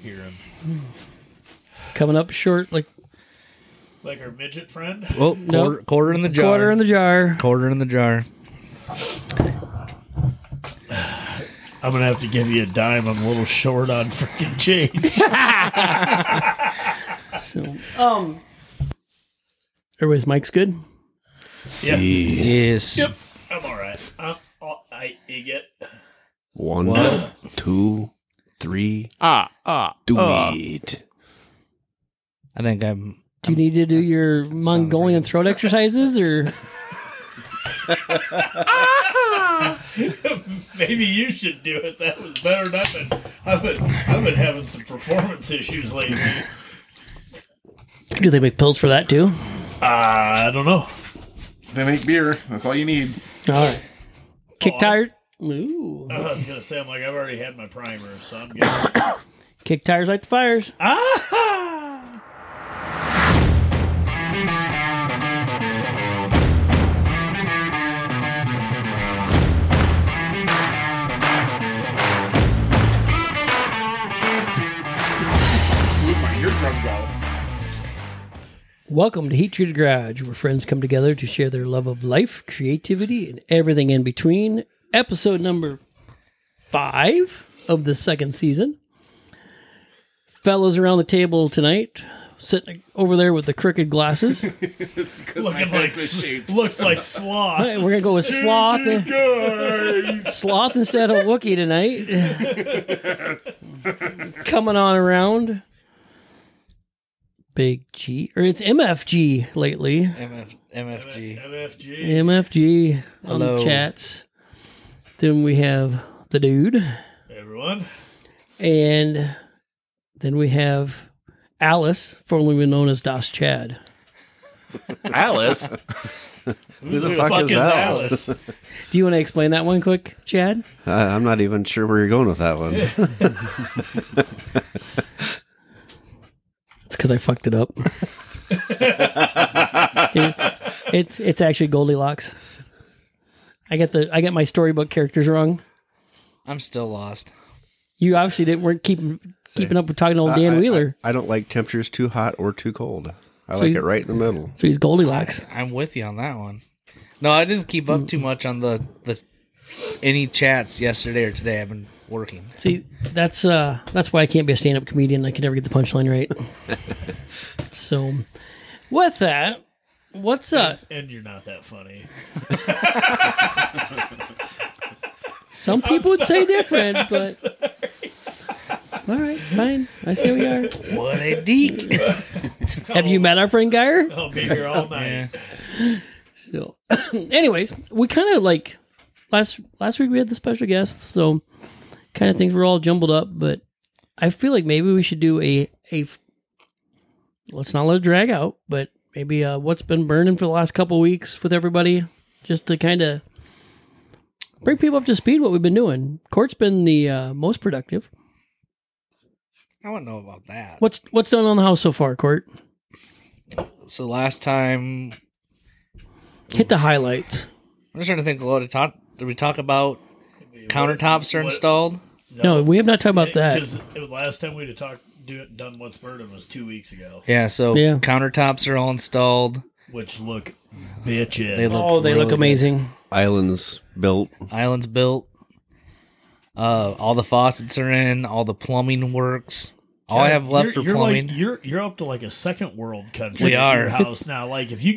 hearing. Coming up short, like our midget friend. Well, Nope. quarter in the jar. quarter in the jar. Quarter in the jar. I'm gonna have to give you a dime. I'm a little short on freaking change. So, everybody's mic's good. See. Yes. Yep, I'm all right. You get 1, 2, 3. Do it. I think I'm. Do you need to do your Mongolian throat exercises, or maybe you should do it. That was better than I've been having some performance issues lately. do they make pills for that too? I don't know. They make beer. That's all you need. All right. Kick tires. Ooh. I was gonna say, I've already had my primer, so I'm good. Kick tires like the fires. My eardrums out. Welcome to Heat Treated Garage, where friends come together to share their love of life, creativity, and everything in between. Episode number 5 of the second season. Fellas around the table tonight, sitting over there with the crooked glasses. It's because Looking my like head's misshaped. looks like sloth. We're going to go with Sloth. Sloth instead of Wookiee tonight. Coming on around. Big G. Or it's MFG lately. MFG. MFG. MFG on the Hello. chats. Then we have the dude. Everyone. And then we have Alice, formerly known as Das Chad. Alice. Who the fuck is Alice? Do you want to explain that one quick, Chad? I'm not even sure where you're going with that one. It's because I fucked it up. It's actually Goldilocks. I get my storybook characters wrong. I'm still lost. You obviously weren't keeping up with talking to old Dan Wheeler. I don't like temperatures too hot or too cold. I So like he's- it right in the middle. So he's Goldilocks. I'm with you on that one. No, I didn't keep up too much on the any chats yesterday or today. I've been working. See, that's why I can't be a stand-up comedian. I can never get the punchline right. So, with that, what's up? And you're not that funny. Some people would say different, but all right, fine. I see we are. What a deek. Have you met our friend Geyer? I'll be here all night. So, anyways, we kind of like last week we had the special guest, so kind of things were all jumbled up. But I feel like maybe we should do a let's not let it drag out, but maybe what's been burning for the last couple weeks with everybody, just to kind of bring people up to speed what we've been doing. Court's been the most productive. I wouldn't know about that. What's done on the house so far, Court? So last time, Hit the highlights. I'm just trying to think. Did we talk about countertops are installed? No, we have not talked about that. Because the last time we'd have done what's burning was 2 weeks ago, Yeah. So Yeah. countertops are all installed. which look bitchin'. They look They really look amazing. Islands built. Island's built. All the faucets are in. All the plumbing works. All I have left for you're plumbing. Like, you're up to like a second world country. We at are. your house now. Like if you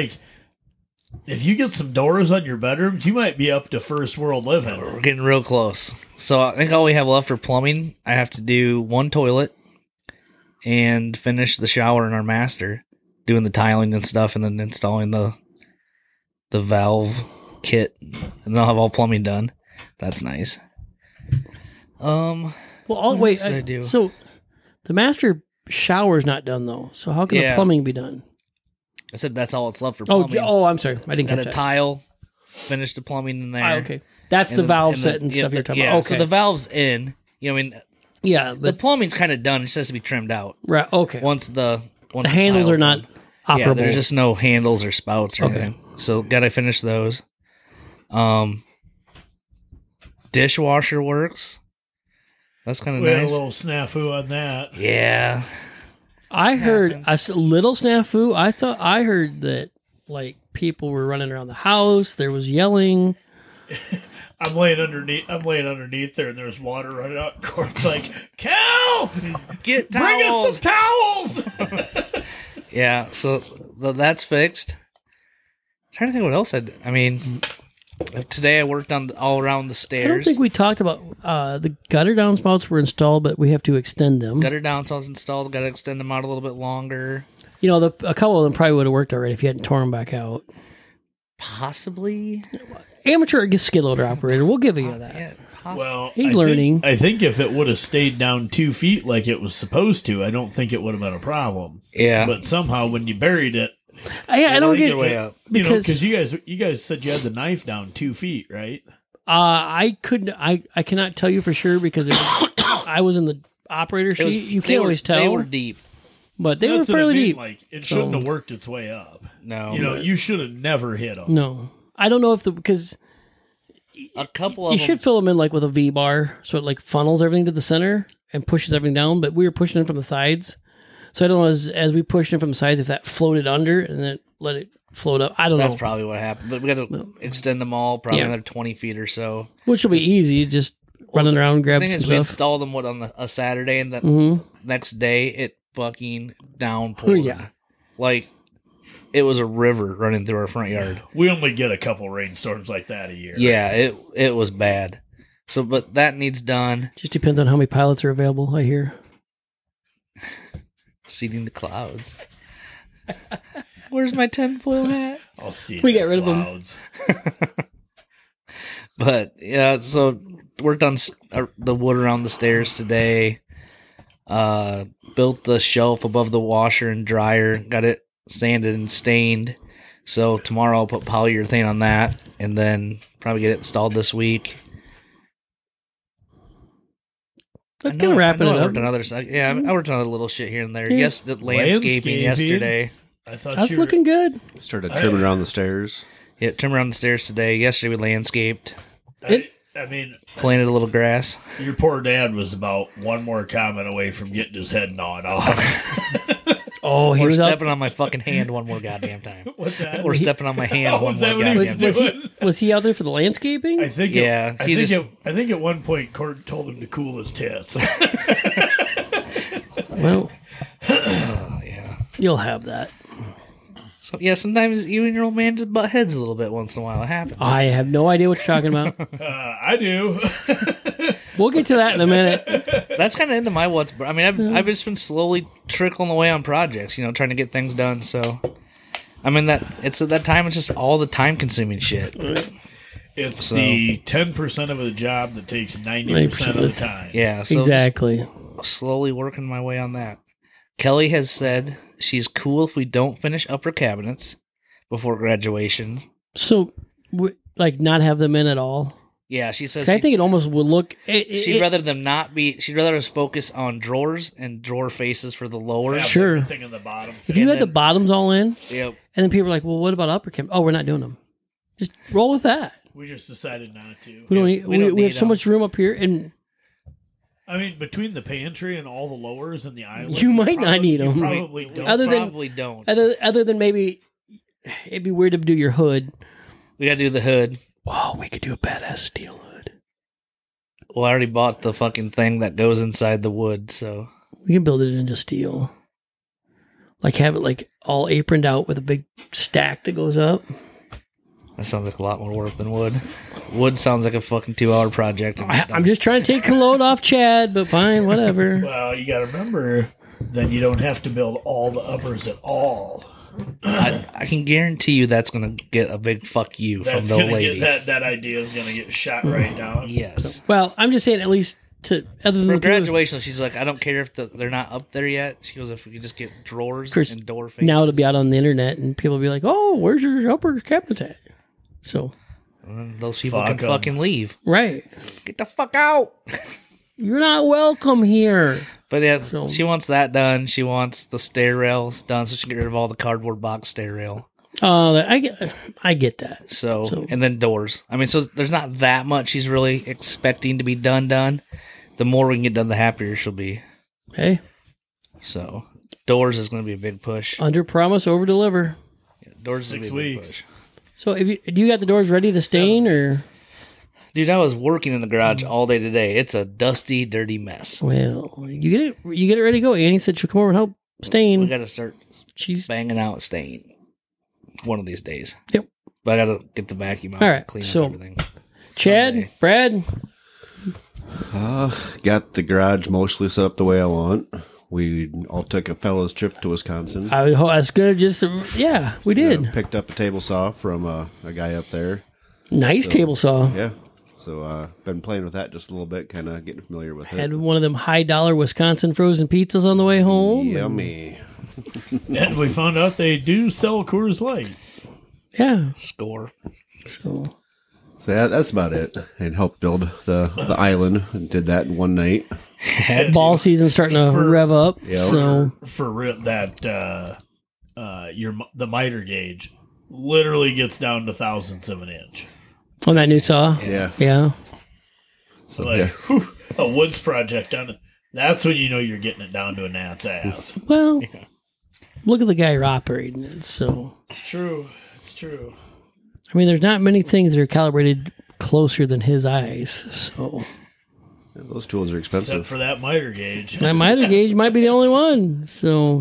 get some doors on your bedrooms, you might be up to first world living. We're getting real close. So I think all we have left for plumbing, I have to do one toilet and finish the shower in our master, doing the tiling and stuff, and then installing the valve kit, and then I'll have all plumbing done. That's nice. Well, What wait. else did I do? So the master shower's not done though. So how can the Yeah. plumbing be done? I said that's all it's left for Oh, plumbing. I'm sorry. I didn't Got catch a that. tile, finish the plumbing in there. Ah, okay, that's And the then- valve and set then- and yeah, stuff you're talking yeah, about. Okay, so the valve's in. You know, I mean, yeah, the but plumbing's kind of done. It just has to be trimmed out. right. Okay, Once the handles tile's are not done. operable. Yeah, there's just no handles or spouts or Okay. anything. So gotta finish those. Dishwasher works. That's kind of We had a nice. little snafu on that. Yeah. I heard Happens. a little snafu. I heard that like people were running around the house. There was yelling. I'm laying underneath there, and there's water running out. Court's like, Cal, Get bring us towels. some towels. Yeah, so that's fixed. I'm trying to think what else I mean, today I worked on all around the stairs. I don't think we talked about the gutter downspouts were installed, but we have to extend them. Gutter downspouts installed. Got to extend them out a little bit longer. You know, a couple of them probably would have worked already if you hadn't torn them back out. Possibly. Amateur skid loader operator, we'll give you that. Yeah, possibly. Well, He's I learning. I think if it would have stayed down 2 feet like it was supposed to, I don't think it would have been a problem. Yeah. But somehow when you buried it, I don't Work get your way up. because because you guys said you had the knife down 2 feet, right? I couldn't. I cannot tell you for sure because I was in the operator It was- sheet. You they can't were- always tell. They were deep. but they That's were what I fairly mean, deep. Like it So- shouldn't have worked its way up. No. You know, you should have never hit them. No, I don't know if because A couple you of them. should fill them in like with a V bar, so it like funnels everything to the center and pushes everything down. But we were pushing it from the sides, so I don't know as we pushed it from the sides if that floated under and then let it float up. I don't That's know, probably what happened. But we got to extend them all, probably Yeah. another 20 feet or so. which will be easy. Just running around, The grab thing some is, we stuff. installed them on a Saturday, and the Mhm. next day it fucking downpoured. Yeah. Like it was a river running through our front yard. We only get a couple rainstorms like that a year. Yeah, it was bad. So, but that needs done. Just depends on how many pilots are available. I hear. Seeding the clouds. Where's my tinfoil hat? I'll see. We the got rid of 'em. clouds. But yeah, so worked on the wood around the stairs today. Built the shelf above the washer and dryer. Got it sanded and stained. So tomorrow I'll put polyurethane on that, and then probably get it installed this week. That's kind of wrapping it I up. worked on other side. Yeah, I worked on other little shit here and there. Yeah. Yes, the landscaping yesterday. I thought That's you were, looking good. Started trimming around the stairs. Yeah, trim around the stairs today. Yesterday we landscaped, I mean, planted a little grass. your poor dad was about one more comment away from getting his head gnawed off. Oh, he Or was up. stepping on my fucking hand one more goddamn time. What's that? Or stepping on my hand Oh, one was more that what he goddamn was time. doing? Was he out there for the landscaping? I think. Yeah, I he think. just- I think at one point, Cord told him to cool his tits. Well, Oh, yeah. you'll have that. So yeah, sometimes you and your old man just butt heads a little bit once in a while. It happens. I have no idea what you're talking about. I do. We'll get to that in a minute. That's kind of into my what's. I mean, I've just been slowly trickling away on projects, trying to get things done. So, I mean that it's at that time. It's just all the time consuming shit. It's the 10% of the job that takes 90% of the time. Yeah. So Exactly. just slowly working my way on that. Kelly has said she's cool if we don't finish upper cabinets before graduation. So, like, not have them in at all. Yeah, she says 'Cause I think it almost would look. she'd rather them not be. She'd rather us focus on drawers and drawer faces for the lowers. Have Sure. everything in the bottom. if you and had the then- bottoms all in, Yep. and then people are like, "Well, what about upper cam?" Oh, we're not doing them. Just roll with that. We just decided not to. We don't. Yeah, Need, we don't we have need so them. much room up here, and I mean, between the pantry and all the lowers and the island, You might not need you 'em. Probably don't. Other than- Probably don't. other than maybe it'd be weird to do your hood. We gotta do the hood. Oh, we could do a badass steel hood. Well, I already bought the fucking thing that goes inside the wood, so We can build it into steel. Like have it like all aproned out with a big stack that goes up. that sounds like a lot more work than wood. Wood sounds like a fucking 2-hour project. I'm just trying to take a load off Chad, but fine, whatever. Well, you got to remember, then you don't have to build all the uppers at all. I can guarantee you that's gonna get a big fuck you from That's the gonna lady. get that idea is gonna get shot right down. Yes. Well, I'm just saying at least to other than For the people- graduation, she's like, I don't care if they're not up there yet. She goes, if we could just get drawers course, and door faces. now it'll be out on the internet and people will be like, "Oh, where's your upper cabinets at?" So, And then those people Fuck can 'em. fucking leave. right, Get the fuck out. you're not welcome here. But yeah, So- she wants that done. She wants the stair rails done so she can get rid of all the cardboard box stair rail. I get that. So, So- and then doors. I mean, so there's not that much she's really expecting to be done, the more we can get done, the happier she'll be. Hey, So, doors is going to be a big push. under promise, over deliver. Doors is 6 gonna be a big weeks. push. So, if you got the doors ready to stain, or Dude, I was working in the garage all day today. It's a dusty, dirty mess. well, you get it ready to go. Annie said she'll come over and help stain. We got to start She's banging out stain one of these days. Yep. But I got to get the vacuum out All and right, clean so- up everything. Chad, someday. Brad. Got the garage mostly set up the way I want. We all took a fellows trip to Wisconsin. I was gonna just we did. Picked up a table saw from a guy up there. Nice table saw. Yeah. So been playing with that just a little bit, kind of getting familiar with it. Had one of them $high Wisconsin frozen pizzas on the way home. Yummy. And we found out they do sell Coors Light. Yeah. Score. So So yeah, that's about it. And helped build the island and did that in one night. ball season starting to For- rev up. Yeah. So For real, that the miter gauge literally gets down to thousandths of an inch. on that new saw. Yeah. Yeah. So like Yeah. whew, a woods project on it. That's when you know you're getting it down to a gnat's ass. Well, look at the guy operating it. So It's true. It's true. I mean, there's not many things that are calibrated closer than his eyes. So Yeah, those tools are Except expensive. for that miter gauge. that miter gauge might be the only one. So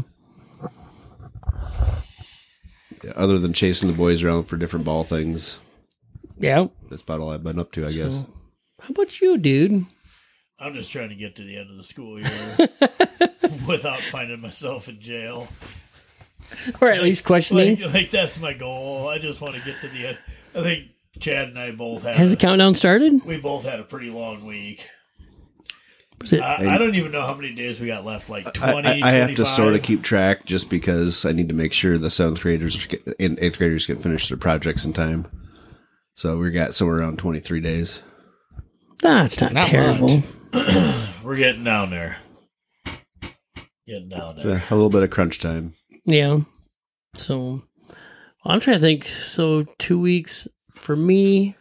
Yeah, other than chasing the boys around for different ball things, yeah. that's about all I've been up to, I guess. So, how about you, dude? I'm just trying to get to the end of the school year without finding myself in jail. Or at least questioning. Like that's my goal. I just want to get to the end. I think Chad and I both had. Has the countdown started? We both had a pretty long week. Was it? I don't even know how many days we got left. Like 20, I have to 25? sort of keep track just because I need to make sure the 7th graders and 8th graders can finish their projects in time. So we got somewhere around 23 days. It's not Not terrible. much. We're getting down there. Getting down So there. a little bit of crunch time. Yeah. So I'm trying to think. So 2 weeks for me.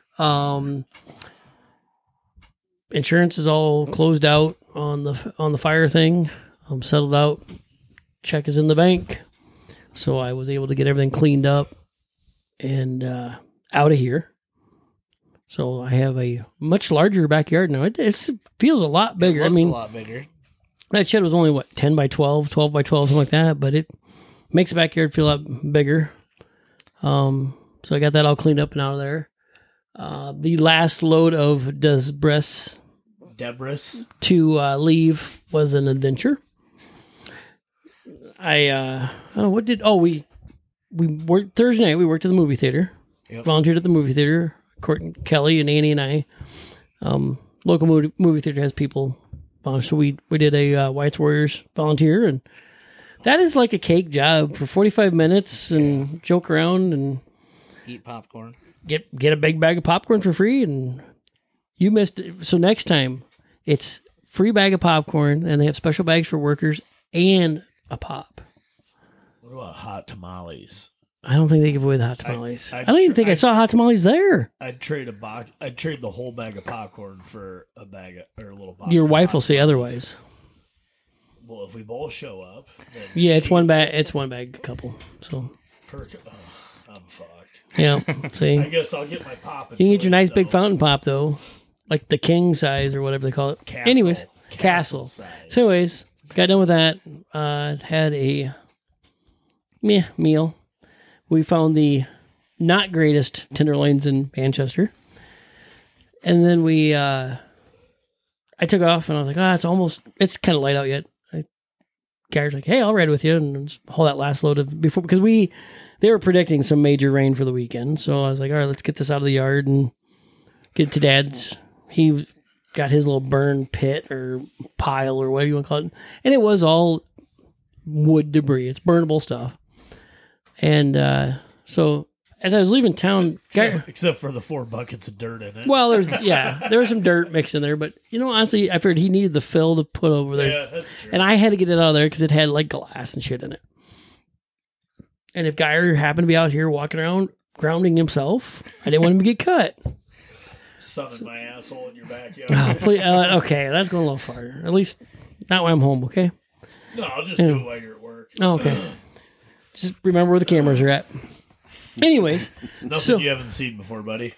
Insurance is all closed out on the fire thing. I'm settled out. Check is in the bank. So I was able to get everything cleaned up and out of here. So I have a much larger backyard now. It feels a lot bigger. Looks I mean, a lot bigger. that shed was only 10 by 12, 12 by 12, something like that, but it makes the backyard feel a lot bigger. So I got that all cleaned up and out of there. The last load of Debris Debris. to leave was an adventure. I don't know what did. Oh, we worked Thursday night. We worked at the movie theater. Yep. Volunteered at the movie theater. Court and Kelly and Annie and I. Local movie theater has people. So we did a White's Warriors volunteer, and that is like a cake job for 45 minutes and joke around and Eat popcorn. get a big bag of popcorn for free. And you missed it. So next time it's free bag of popcorn, and they have special bags for workers and a pop. What about hot tamales? I don't think they give away the hot tamales. I I'd don't even tr- think I I'd- saw hot tamales there. I'd trade I'd trade the whole bag of popcorn for a bag or a little box. Your of wife hot will say tamales. otherwise. Well, if we both show up, then Yeah, it's she one gets bag. It's one bag couple. So I'm fucked. yeah, see, I you guess I'll get my pop. can get your nice big fountain pop though, like the king size or whatever they call it. Castle. Anyways, Castle castle. size. So anyways, got done with that. Had a meal. We found the not greatest tenderloins in Manchester. And then I took off and I was like, it's kind of light out yet. Gary's like, hey, I'll ride with you and just haul that last load of before, because they were predicting some major rain for the weekend. So I was like, all right, let's get this out of the yard and get to Dad's. He got his little burn pit or pile or whatever you want to call it. And it was all wood debris. It's burnable stuff. And so as I was leaving town, Except for the 4 buckets of dirt in it. well, there was some dirt mixed in there, but honestly, I figured he needed the fill to put over there. Yeah, that's true. And I had to get it out of there because it had like glass and shit in it. And if Geyer happened to be out here walking around grounding himself, I didn't want him to get cut. sunning my asshole in your backyard. Oh, please, okay, that's going a little far. At least not when I'm home, okay? No, I'll just do it while you're at work. Oh, okay. Just remember where the cameras are at. Anyways, It's nothing so you haven't seen before, buddy.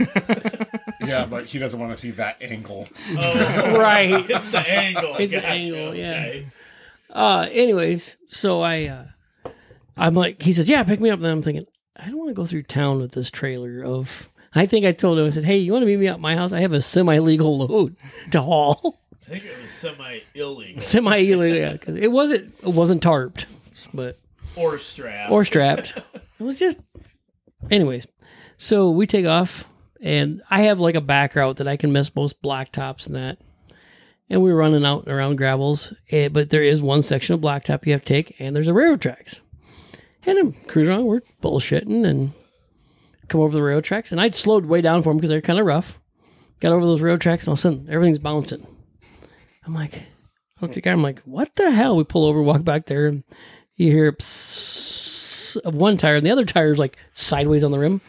Yeah, but he doesn't want to see that angle. Oh, right. it's the angle. It's the Gotcha. angle, yeah. Okay. Anyways, so I'm like, he says, yeah, pick me up. And then I'm thinking, I don't want to go through town with this trailer of. I think I told him, I said, hey, you want to meet me at my house? I have a semi-legal load to haul. I think it was semi-illegal. Semi-illegal, yeah, because it wasn't tarped, but Or strapped. or strapped. It was just, anyways. So we take off, and I have like a back route that I can miss most blacktops and that. And we were running out and around gravels, but there is one section of blacktop you have to take, and there's a railroad tracks. And I'm cruising around, we're bullshitting, and come over the railroad tracks. And I'd slowed way down for them because they're kind of rough. Got over those railroad tracks, and all of a sudden, everything's bouncing. I'm like, I look at the guy, I'm like, what the hell? We pull over, walk back there, and you hear psss of one tire, and the other tire's like sideways on the rim.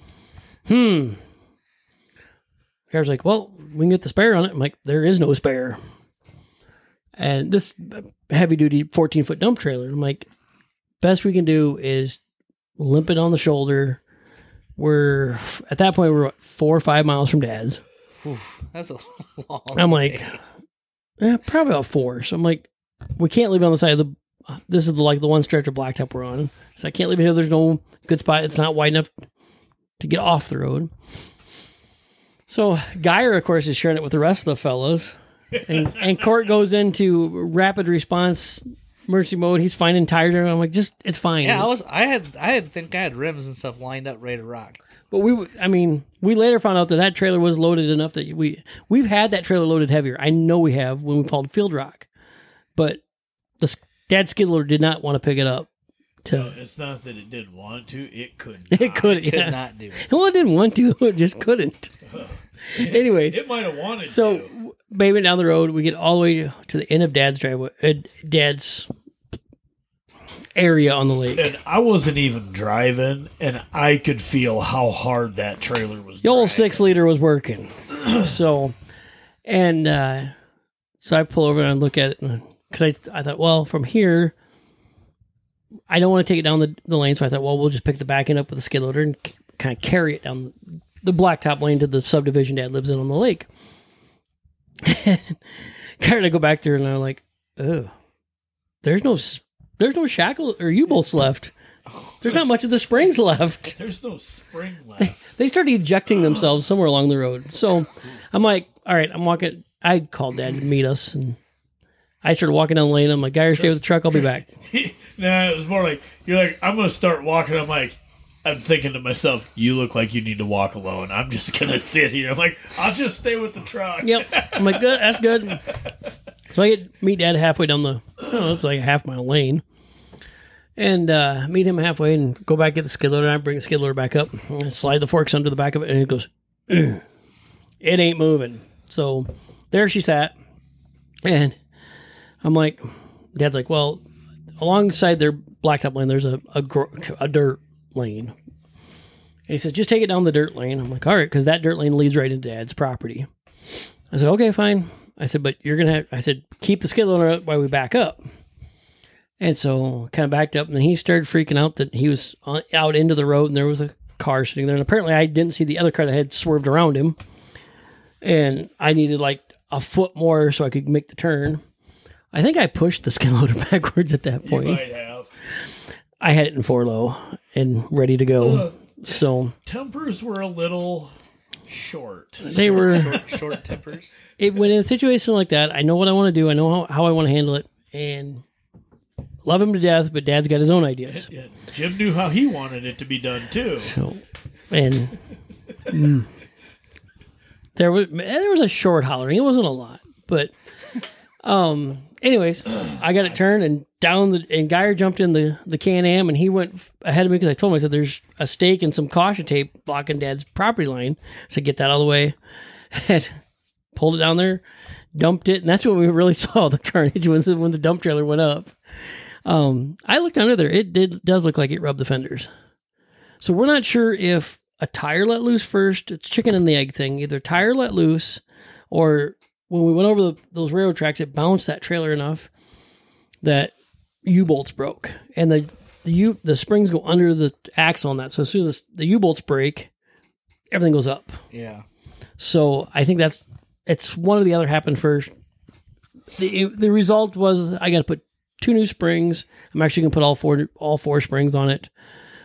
The guy's like, well, we can get the spare on it. I'm like, there is no spare. And this heavy duty 14-foot dump trailer, I'm like, best we can do is limp it on the shoulder. We're at that point, we're 4 or 5 miles from Dad's. That's a long. I'm like, probably about 4. So I'm like, we can't leave it on the side of the. This is the one stretch of blacktop we're on, so I can't leave it here. There's no good spot. It's not wide enough to get off the road. So Geyer, of course, is sharing it with the rest of the fellas, and Court goes into rapid response emergency mode. He's finding tires. I'm like, it's fine. Yeah, I had rims and stuff lined up ready to rock. But we later found out that trailer was loaded enough that we've had that trailer loaded heavier. I know we have when we hauled Field Rock, but Dad skid loader did not want to pick it up. No, it's not that it didn't want to; it couldn't. It couldn't. Could Yeah. not do it. Well, it didn't want to. It just couldn't. Anyways, It might have wanted to. so baby down the road, we get all the way to the end of Dad's driveway, Dad's area on the lake. And I wasn't even driving, and I could feel how hard that trailer was. The old dragging. 6-liter was working. So I pull over and look at it because I thought, well, from here, I don't want to take it down the lane. So I thought, well, we'll just pick the back end up with a skid loader and kind of carry it down the blacktop lane to the subdivision Dad lives in on the lake. Kind of go back there, and I'm like, oh, there's no shackle or U-bolts left. There's not much of the springs left. There's no spring left. They started ejecting themselves somewhere along the road. So I'm like, all right, I'm walking. I called Dad to meet us, and I started walking down the lane. I'm like, Geyer, stay with the truck. I'll be back. No, it was more like you're like, I'm gonna start walking. I'm thinking to myself, you look like you need to walk alone. I'm just gonna sit here. I'm like, I'll just stay with the truck. Yep. I'm like, good. That's good. So I meet Dad halfway down it's like a half-mile lane. And meet him halfway and go back, get the skid loader. I bring the skid loader back up. And I slide the forks under the back of it, and it goes, ugh. It ain't moving. So there she sat. And I'm like, Dad's like, well, alongside their blacktop lane, there's a dirt lane. And he says, just take it down the dirt lane. I'm like, all right, because that dirt lane leads right into Dad's property. I said, okay, fine. I said, but you're going to keep the skid loader up while we back up. And so kind of backed up, and then he started freaking out that he was out into the road, and there was a car sitting there. And apparently I didn't see the other car that had swerved around him. And I needed like a foot more so I could make the turn. I think I pushed the skid loader backwards at that You point. might have. I had it in 4-low and ready to go. So Tempers were a little short. they were, Short tempers. when in a situation like that, I know what I want to do. I know how I want to handle it, and love him to death, but Dad's got his own ideas. Yeah, Jim knew how he wanted it to be done too. So, and there was a short hollering. It wasn't a lot, but anyways, I got it turned and and Geyer jumped in the Can-Am, and he went ahead of me because I told him, I said, there's a stake and some caution tape blocking Dad's property line. So get that out of the way. And pulled it down there, dumped it, and that's when we really saw the carnage was when the dump trailer went up. I looked under there. It does look like it rubbed the fenders. So we're not sure if a tire let loose first. It's chicken and the egg thing. Either tire let loose, or when we went over those railroad tracks, it bounced that trailer enough that U-bolts broke, and the springs go under the axle on that. So as soon as the U-bolts break, everything goes up. Yeah. So I think it's one or the other happened first. The result was I got to put 2 new springs. I'm actually going to put all four springs on it.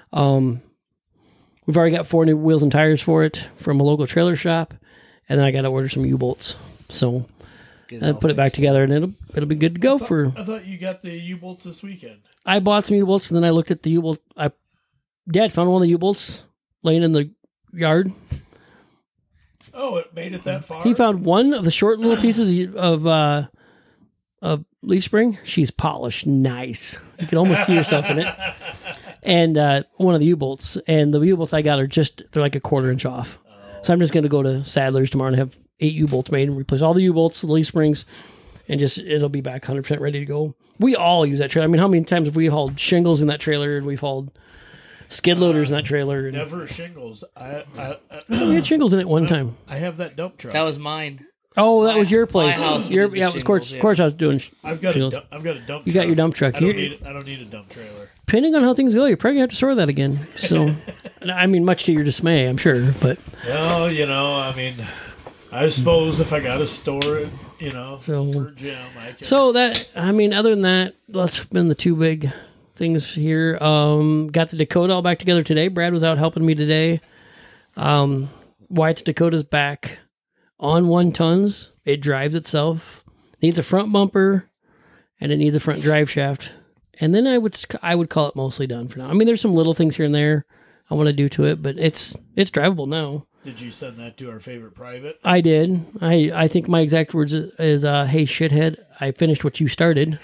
We've already got 4 new wheels and tires for it from a local trailer shop, and then I got to order some U-bolts. So I put it back together, and it'll be good to go I thought you got the U-bolts this weekend. I bought some U-bolts, and then I looked at the U-bolts. Dad found one of the U-bolts laying in the yard. Oh, it made it that far? He found one of the short little pieces of leaf spring. She's polished nice. You can almost see yourself in it. And one of the U-bolts. And the U-bolts I got they're like a 1/4 inch off. So I'm just going to go to Sadler's tomorrow and have 8 U-bolts made and replace all the U-bolts, the leaf springs, and it'll be back 100% ready to go. We all use that trailer. I mean, how many times have we hauled shingles in that trailer, and we've hauled skid loaders in that trailer? And Never shingles. we had shingles in it one time. I have that dump truck. That was mine. Oh, that was your place. my house Your, with the yeah, of shingles, course I was doing I've got shingles. a dump truck. You got your dump truck. I don't need a dump trailer. Depending on how things go, you're probably going to have to store that again. So, I mean, much to your dismay, I'm sure. But Well, I mean, I suppose if I got to store it, for Jim, I can. So other than that, that's been the 2 big things here. Got the Dakota all back together today. Brad was out helping me today. White's Dakota's back on 1 tons. It drives itself. Needs a front bumper, and it needs a front drive shaft. And then I would call it mostly done for now. I mean, there's some little things here and there I want to do to it, but it's drivable now. Did you send that to our favorite private? I did. I think my exact words is hey, shithead, I finished what you started.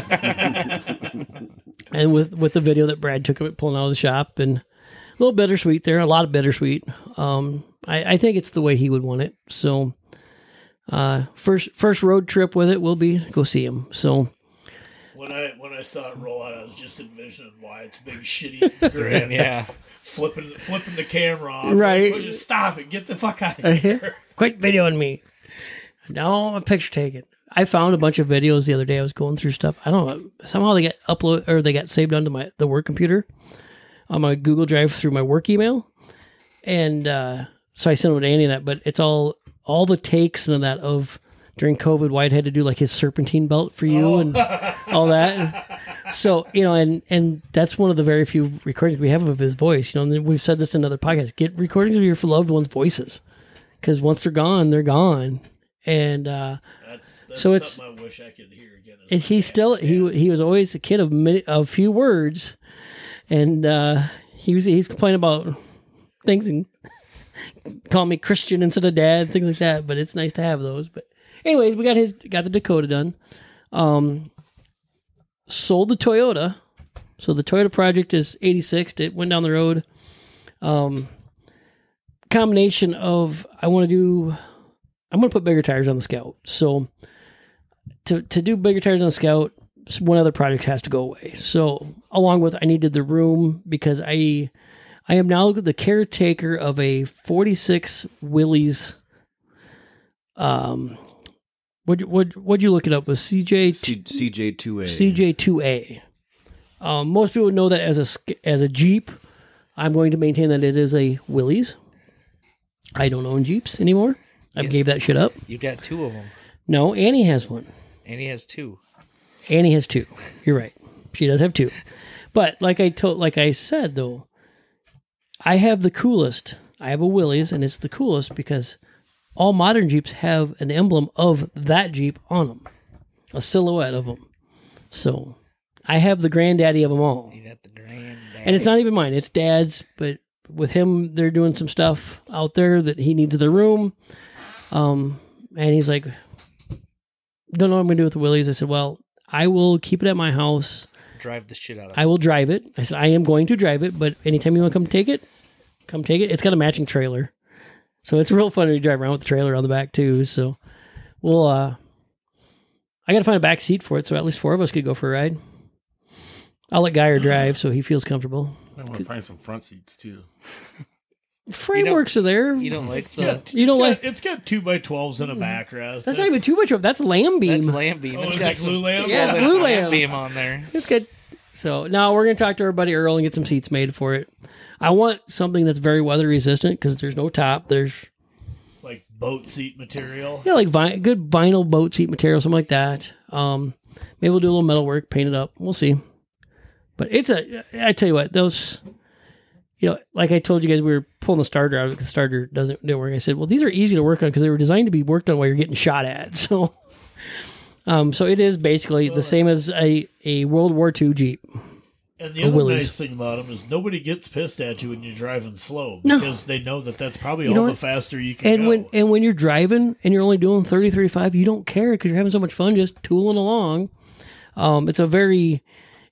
And with the video that Brad took of it pulling out of the shop, and a little bittersweet there, a lot of bittersweet. I think it's the way he would want it. So first road trip with it will be go see him. So when I saw it roll out, I was just envisioning Wyatt's big shitty grin. Yeah. Flipping the camera off. Right. Like, stop it. Get the fuck out of here. Quit videoing me. No, a picture taken. I found a bunch of videos the other day. I was going through stuff. I don't know. Somehow they get uploaded or they got saved onto the work computer on my Google Drive through my work email. And so I sent them to Andy that, but it's all the takes and that of during COVID, Wyatt had to do like his serpentine belt for you and all that. So, and that's one of the very few recordings we have of his voice. And we've said this in other podcasts. Get recordings of your loved ones' voices. Because once they're gone, they're gone. And that's so it's something I wish I could hear again. And he was always a kid of few words. And he's complaining about things and call me Christian instead of dad, things like that. But it's nice to have those. But anyways, we got the Dakota done. Sold the Toyota. So the Toyota project is 86. It went down the road. Combination of I'm going to put bigger tires on the Scout. So to do bigger tires on the Scout, one other project has to go away. So along with I needed the room because I am now the caretaker of a 46 Willys. What'd you look it up? Was CJ2A. CJ2A. Most people know that as a Jeep. I'm going to maintain that it is a Willys. I don't own Jeeps anymore. I gave that shit up. You got 2 of them. No, Annie has one. Annie has 2. Annie has 2. You're right. She does have 2. But like I said though, I have the coolest. I have a Willys, and it's the coolest because all modern Jeeps have an emblem of that Jeep on them, a silhouette of them. So I have the granddaddy of them all. You got the granddaddy. And it's not even mine. It's Dad's, but with him, they're doing some stuff out there that he needs the room. And he's like, don't know what I'm going to do with the Willys. I said, well, I will keep it at my house. Drive the shit out of it. I will drive it. I said, I am going to drive it, but anytime you want to come take it. It's got a matching trailer. So it's real fun to drive around with the trailer on the back too. So we'll, I got to find a back seat for it. So at least 4 of us could go for a ride. I'll let Geyer drive so he feels comfortable. I want to find some front seats too. Frameworks are there. You don't like the. Yeah, You don't like- It's got 2x12s and a backrest. That's not even too much of. That's lamb beam. That's lamb beam. Oh, It's is got it some glue lamb? Yeah, it's there's glue lamb lamb. beam on there. It's good. So now we're going to talk to our buddy Earl and get some seats made for it. I want something that's very weather resistant because there's no top. There's Like boat seat material. like good vinyl boat seat material, something like that. Maybe we'll do a little metal work, paint it up. We'll see. But I tell you what, those, like I told you guys, we were pulling the starter out because the starter didn't work. I said, well, these are easy to work on because they were designed to be worked on while you're getting shot at. So, so it is basically the same as a World War II Jeep. And the other Willys. nice thing about them is nobody gets pissed at you when you're driving slow No. because they know that that's probably You know all the what? faster you can And go. when you're driving and you're only doing 30, 35, you don't care because you're having so much fun just tooling along. It's a very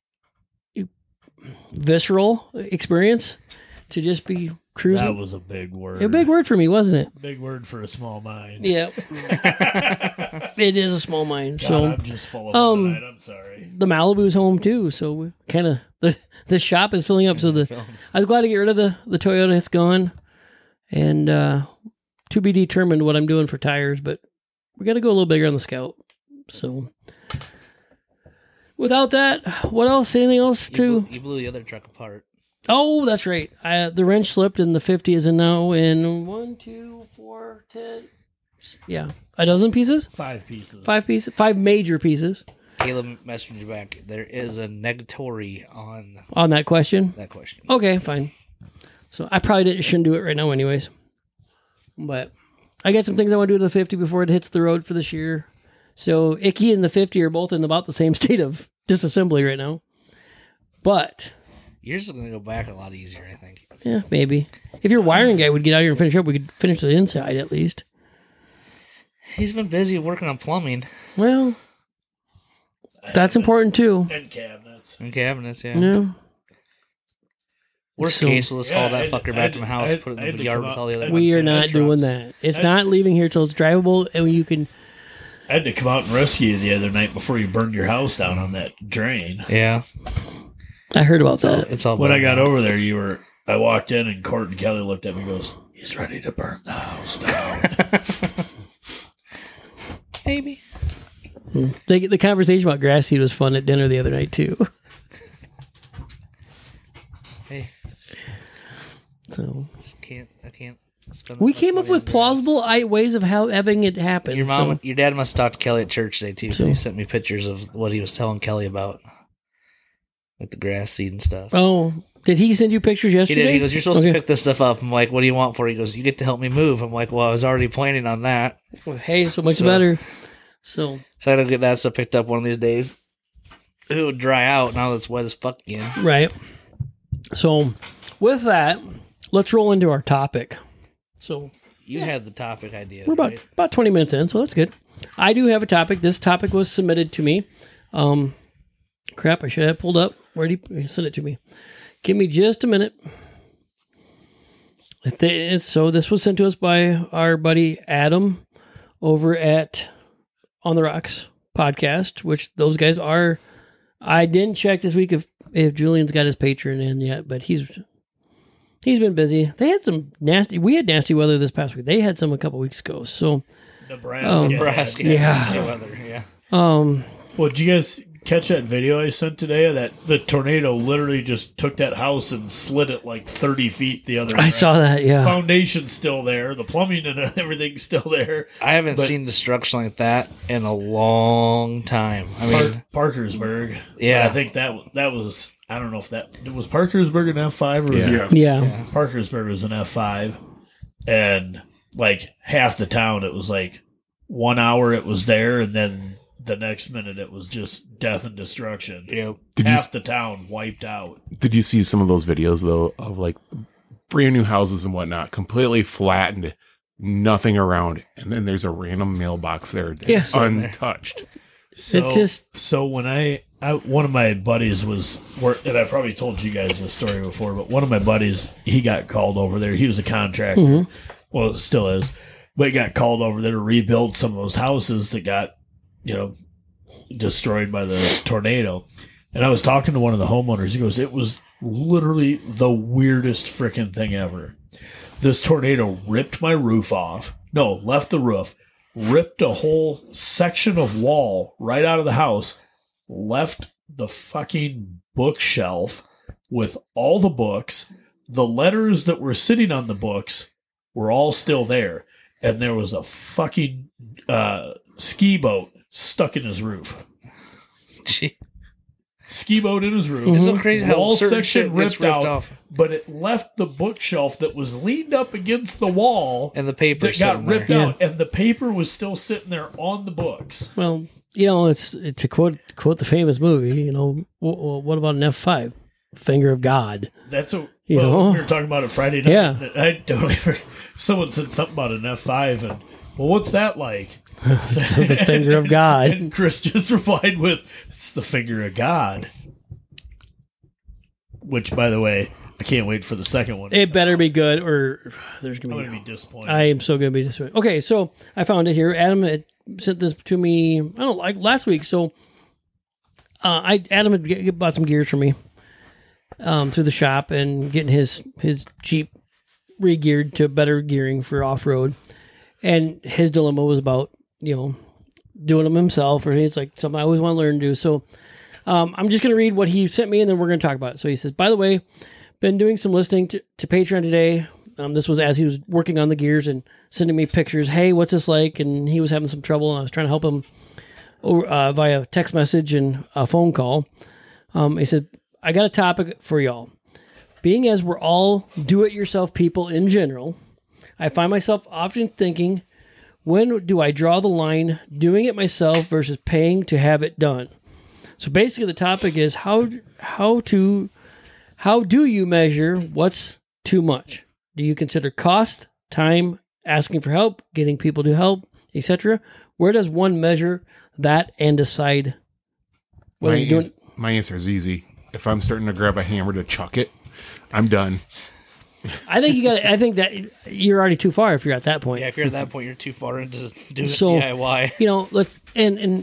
visceral experience to just be cruising. That was a big word. A big word for me, wasn't it? Big word for a small mind. Yeah. It is a small mind. God, So I'm just full of them tonight. I'm sorry. the Malibu's home too. So we kind of the shop is filling up. So I was glad to get rid of the Toyota. It's gone, and to be determined what I'm doing for tires. But we got to go a little bigger on the Scout. So without that, what else? Anything else to? You blew the other truck apart. Oh, that's right. The wrench slipped and the 50 is in now in 1, 2, 4, 10. Yeah, a dozen pieces. 5 pieces. 5 pieces. 5 major pieces Caleb messaged me back. There is a negatory on on that question. that question. Okay, fine. So I probably shouldn't do it right now, anyways. But I got some things I want to do to the 50 before it hits the road for this year. So Icky and the 50 are both in about the same state of disassembly right now. But Yours is going to go back a lot easier, I think. yeah, maybe if your wiring guy would get out here and finish up, we could finish the inside at least. He's been busy working on plumbing Well, that's important too. And cabinets. and cabinets, yeah. No. Worst So- case, we'll just haul that fucker back to my house, I put it had in to the yard come with out- all the other I- We are Yeah, not trucks. doing that. It's not leaving here till it's drivable, and you can. I had to come out and rescue you the other night before you burned your house down on that drain. Yeah. I heard about that. It's all When I done got now. over there, I walked in and Court and Kelly looked at me and goes, he's ready to burn the house down. Maybe. The conversation about grass seed was fun at dinner the other night too. Hey, So I can't spend that we much came up money with on grass. plausible ways of having it happen. Your dad must have talked to Kelly at church today too. So he sent me pictures of what he was telling Kelly about with the grass seed and stuff. Oh, did he send you pictures He yesterday? did. He goes, "You're supposed Okay. to pick this stuff up." I'm like, "What do you want for it?" He goes, "You get to help me move." I'm like, "Well, I was already planning on that, Well, hey, so much So- better. So so I gotta get that stuff picked up one of these days. It would dry out now that it's wet as fuck again. right. So with that, let's roll into our topic. So You had the topic idea. we're right? about 20 minutes in, so that's good. I do have a topic. This topic was submitted to me. Crap, I should have pulled up. Where did you send it to me? Give me just a minute. So this was sent to us by our buddy Adam over at On the Rocks podcast, which those guys are. I didn't check this week if Julian's got his Patreon in yet, but he's been busy. They had some we had nasty weather this past week. They had some a couple weeks ago. So Nebraska. Nebraska. Yeah. nasty weather, yeah. Well, did you guys catch that video I sent today? That the tornado literally just took that house and slid it like 30 feet the other way. I saw that. Yeah. Foundation's still there. The plumbing and everything's still there. I haven't But- seen destruction like that in a long time. I mean, Parkersburg. Yeah. But I think that was. I don't know if that was Parkersburg an F5 or was Yeah. it Yeah. Parkersburg was an F5, and like half the town, it was like 1 hour it was there, and then the next minute it was just death and destruction. you know, Half the town wiped out. Did you see some of those videos though of like brand new houses and whatnot, completely flattened, nothing around, and then there's a random mailbox there that's Yeah. untouched. So, It's just- so when I one of my buddies was and I probably told you guys this story before, but one of my buddies, he got called over there. He was a contractor. Mm-hmm. Well, still is, but he got called over there to rebuild some of those houses that got, destroyed by the tornado. And I was talking to one of the homeowners. He goes, "It was literally the weirdest freaking thing ever." This tornado ripped my roof off. No, left the roof, ripped a whole section of wall right out of the house, left the fucking bookshelf with all the books. The letters that were sitting on the books were all still there. And there was a fucking ski boat stuck in his roof. Gee. Ski boat in his roof. It's so crazy how Wall certain section shit gets ripped out, off. but it left the bookshelf that was leaned up against the wall And the paper that got sitting ripped there. out, and the paper was still sitting there on the books. Well, it's to quote the famous movie. What about an F5? Finger of God. That's what You know? we were talking about it Friday night. Yeah. and I don't ever. Someone said something about an F5, and well, what's that like? So the finger of God. And Chris just replied with, "It's the finger of God." Which, by the way, I can't wait for the second one. It better be good, or there's I'm gonna going be. to be disappointed. I am so gonna be disappointed. Okay, so I found it here. Adam had sent this to me. I don't know, like last week. So, Adam had bought some gears for me through the shop and getting his Jeep re-geared to better gearing for off road. And his dilemma was about doing them himself, or it's like something I always want to learn to do. So, I'm just going to read what he sent me, and then we're going to talk about it. So he says, by the way, been doing some listening to Patreon today. This was as he was working on the gears and sending me pictures. Hey, what's this like? And he was having some trouble, and I was trying to help him via text message and a phone call. He said, I got a topic for y'all. Being as we're all do-it-yourself people in general, I find myself often thinking, when do I draw the line doing it myself versus paying to have it done? So basically the topic is how do you measure what's too much? Do you consider cost, time, asking for help, getting people to help, etc.? Where does one measure that and decide whether you're doing? My answer is easy. If I'm starting to grab a hammer to chuck it, I'm done. I think I think that you're already too far if you're at that point. Yeah, if you're at that point, you're too far into doing So, DIY. Let's and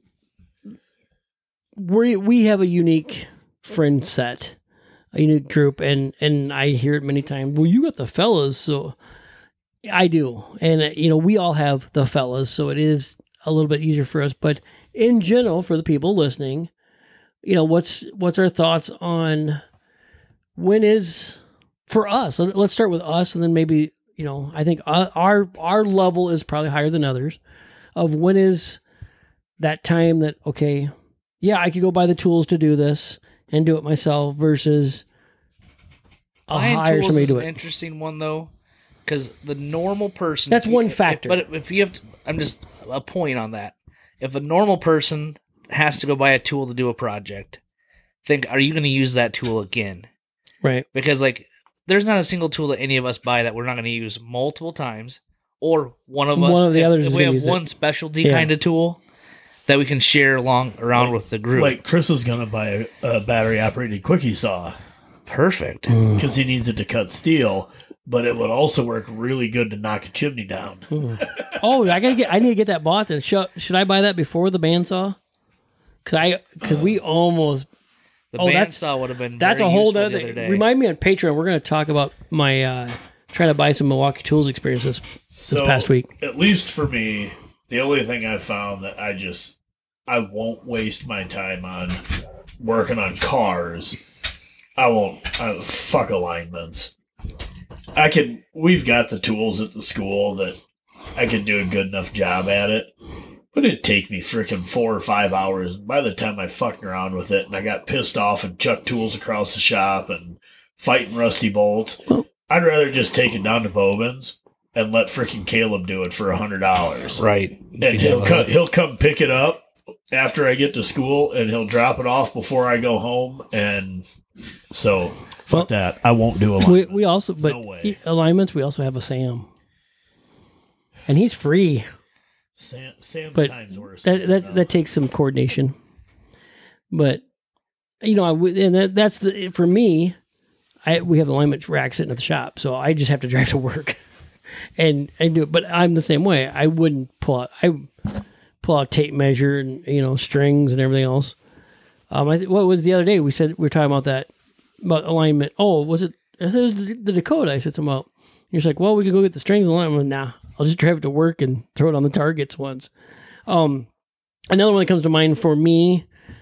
we have a unique friend set, a unique group, and I hear it many times. Well, you got the fellas, so I do, and we all have the fellas, so it is a little bit easier for us. But in general, for the people listening, what's our thoughts on when is for us? Let's start with us, and then maybe I think our level is probably higher than others. Of when is that time that okay. Yeah, I could go buy the tools to do this and do it myself versus I'll hire somebody to do it. An interesting one though, because the normal person. That's one factor. But if you have to, I'm just a point on that. If a normal person has to go buy a tool to do a project, are you going to use that tool again? Right. Because there's not a single tool that any of us buy that we're not going to use multiple times, or one of the others if is we gonna have use one it. specialty kind of tool that we can share around with the group. Like Chris is going to buy a battery operated quickie saw Perfect. because he needs it to cut steel, but it would also work really good to knock a chimney down. Oh, I need to get that bought. Then should I buy that before the bandsaw? Because we almost. The that's bandsaw would have been. That's very a whole useful other the other thing. day. Remind me on Patreon. We're going to talk about my trying to buy some Milwaukee Tools experience this past week. At least for me, the only thing I've found that I won't waste my time on working on cars. Fuck alignments. We've got the tools at the school that I could do a good enough job at it, but it'd take me freaking 4 or 5 hours. And by the time I fucked around with it and I got pissed off and chucked tools across the shop and fighting rusty bolts, I'd rather just take it down to Bobin's and let freaking Caleb do it for $100. Right. And he'll come pick it up after I get to school, and he'll drop it off before I go home. And so, fuck that. I won't do alignments. We also, but No way. alignments, we also have a Sam. And he's free. Sam's But time's worse. That takes some coordination. But, that's for me, we have alignment rack sitting at the shop, so I just have to drive to work and do it. But I'm the same way. I wouldn't pull out tape measure and, strings and everything else. What was the other day? We were talking about alignment. Oh, was it? It was the Dakota. I said something about You're just like, well, we can go get the strings and line. I'm like, nah, I'll just drive it to work and throw it on the targets once. Another one that comes to mind for me,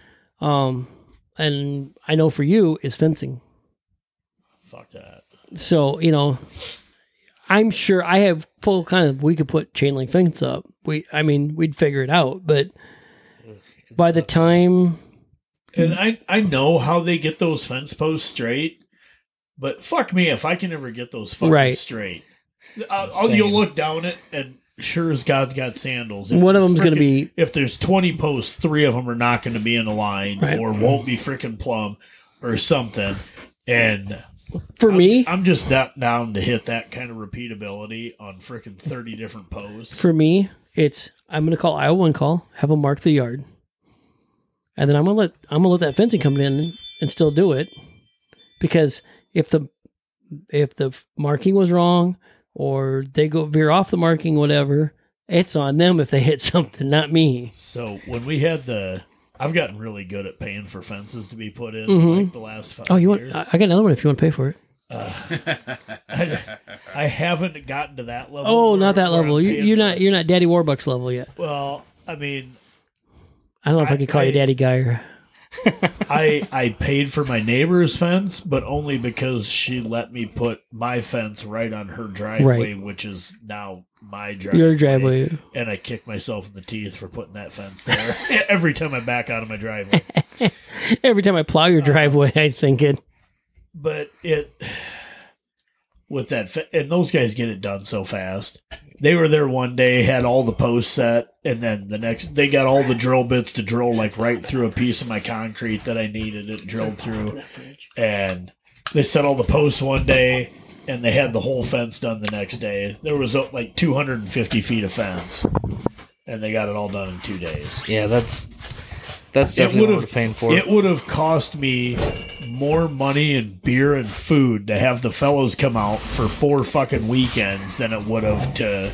and I know for you, is fencing. Fuck that. So, I'm sure I have full we could put chain link fence up. We'd figure it out, but by the time... And I know how they get those fence posts straight, but fuck me if I can ever get those fucking straight. You'll look down it, and sure as God's got sandals. One of them's going to be... If there's 20 posts, 3 of them are not going to be in a line or won't be freaking plumb or something. And... For me, I'm just not down to hit that kind of repeatability on freaking 30 different posts. For me, I'm going to call Iowa one call, have them mark the yard, and then I'm going to let that fencing come in and still do it, because if the marking was wrong or they go veer off the marking, whatever, it's on them if they hit something, not me. So when we had I've gotten really good at paying for fences to be put in like the last 5 years. I got another one if you want to pay for it. I haven't gotten to that level. Oh, not that level. You're not Daddy Warbucks level yet. Well, I mean, I don't know if I could call you Daddy Guy or... I paid for my neighbor's fence, but only because she let me put my fence right on her driveway, which is now my driveway. Your driveway. And I kick myself in the teeth for putting that fence there every time I back out of my driveway. Every time I plow your driveway, I think it. But with that, and those guys get it done so fast. They were there one day, had all the posts set, and then the next, they got all the drill bits to drill like right through a piece of my concrete that I needed it drilled through. And they set all the posts one day, and they had the whole fence done the next day. There was like 250 feet of fence, and they got it all done in 2 days. Yeah, that's definitely what we're paying for. It would have cost me more money in beer and food to have the fellows come out for 4 fucking weekends than it would have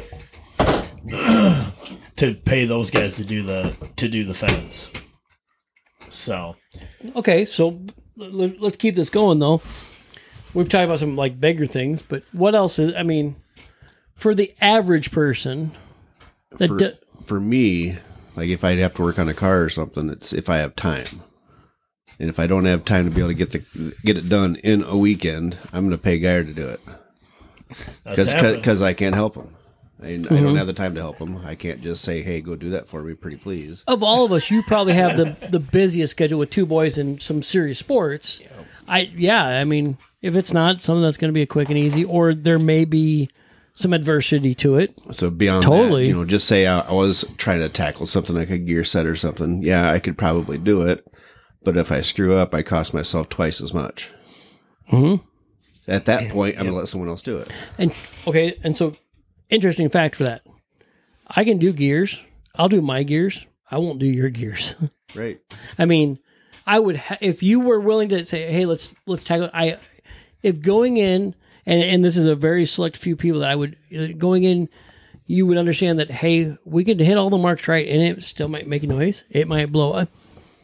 to pay those guys to do the fence. So, okay, so let's keep this going though. We've talked about some like bigger things, but what else is? I mean, for the average person, for me. Like if I'd have to work on a car or something, it's if I have time. And if I don't have time to be able to get it done in a weekend, I'm going to pay Geyer to do it. Because I can't help him. I don't have the time to help him. I can't just say, hey, go do that for me, pretty please. Of all of us, you probably have the busiest schedule with 2 boys and some serious sports. I mean, if it's not something that's going to be a quick and easy, or there may be some adversity to it. So beyond that, just say I was trying to tackle something like a gear set or something. Yeah, I could probably do it. But if I screw up, I cost myself twice as much. Mm-hmm. At that point, I'm going to let someone else do it. And so interesting fact for that. I can do gears. I'll do my gears. I won't do your gears. Right. I mean, I would, if you were willing to say, hey, let's tackle it. If going in, and this is a very select few people that I would, going in, you would understand that, hey, we could hit all the marks right, and it still might make a noise. It might blow up.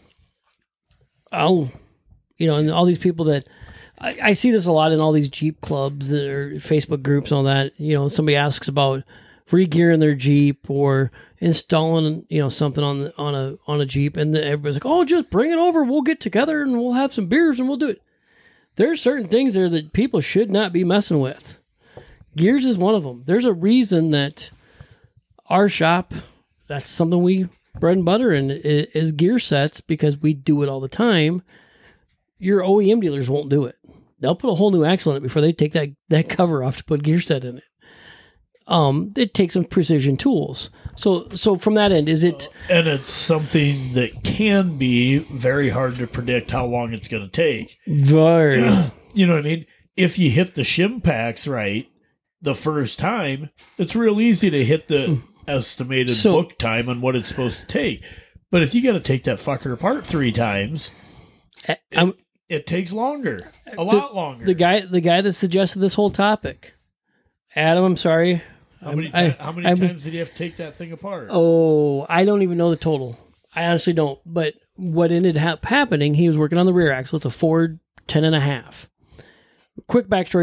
And all these people that, I see this a lot in all these Jeep clubs or Facebook groups and all that. Somebody asks about re-gearing their Jeep or installing, something on a Jeep, and then everybody's like, oh, just bring it over. We'll get together and we'll have some beers and we'll do it. There are certain things there that people should not be messing with. Gears is one of them. There's a reason that our shop, that's something we bread and butter in, is gear sets, because we do it all the time. Your OEM dealers won't do it. They'll put a whole new axle in it before they take that cover off to put gear set in it. It takes some precision tools. So from that end, is it... And it's something that can be very hard to predict how long it's going to take. Very. You know what I mean? If you hit the shim packs right the first time, it's real easy to hit the estimated book time on what it's supposed to take. But if you got to take that fucker apart 3 times, it takes longer. A lot longer. The guy that suggested this whole topic, Adam, I'm sorry. How many times did you have to take that thing apart? Oh, I don't even know the total. I honestly don't. But what ended up happening, he was working on the rear axle. It's a Ford 10.5. Quick backstory,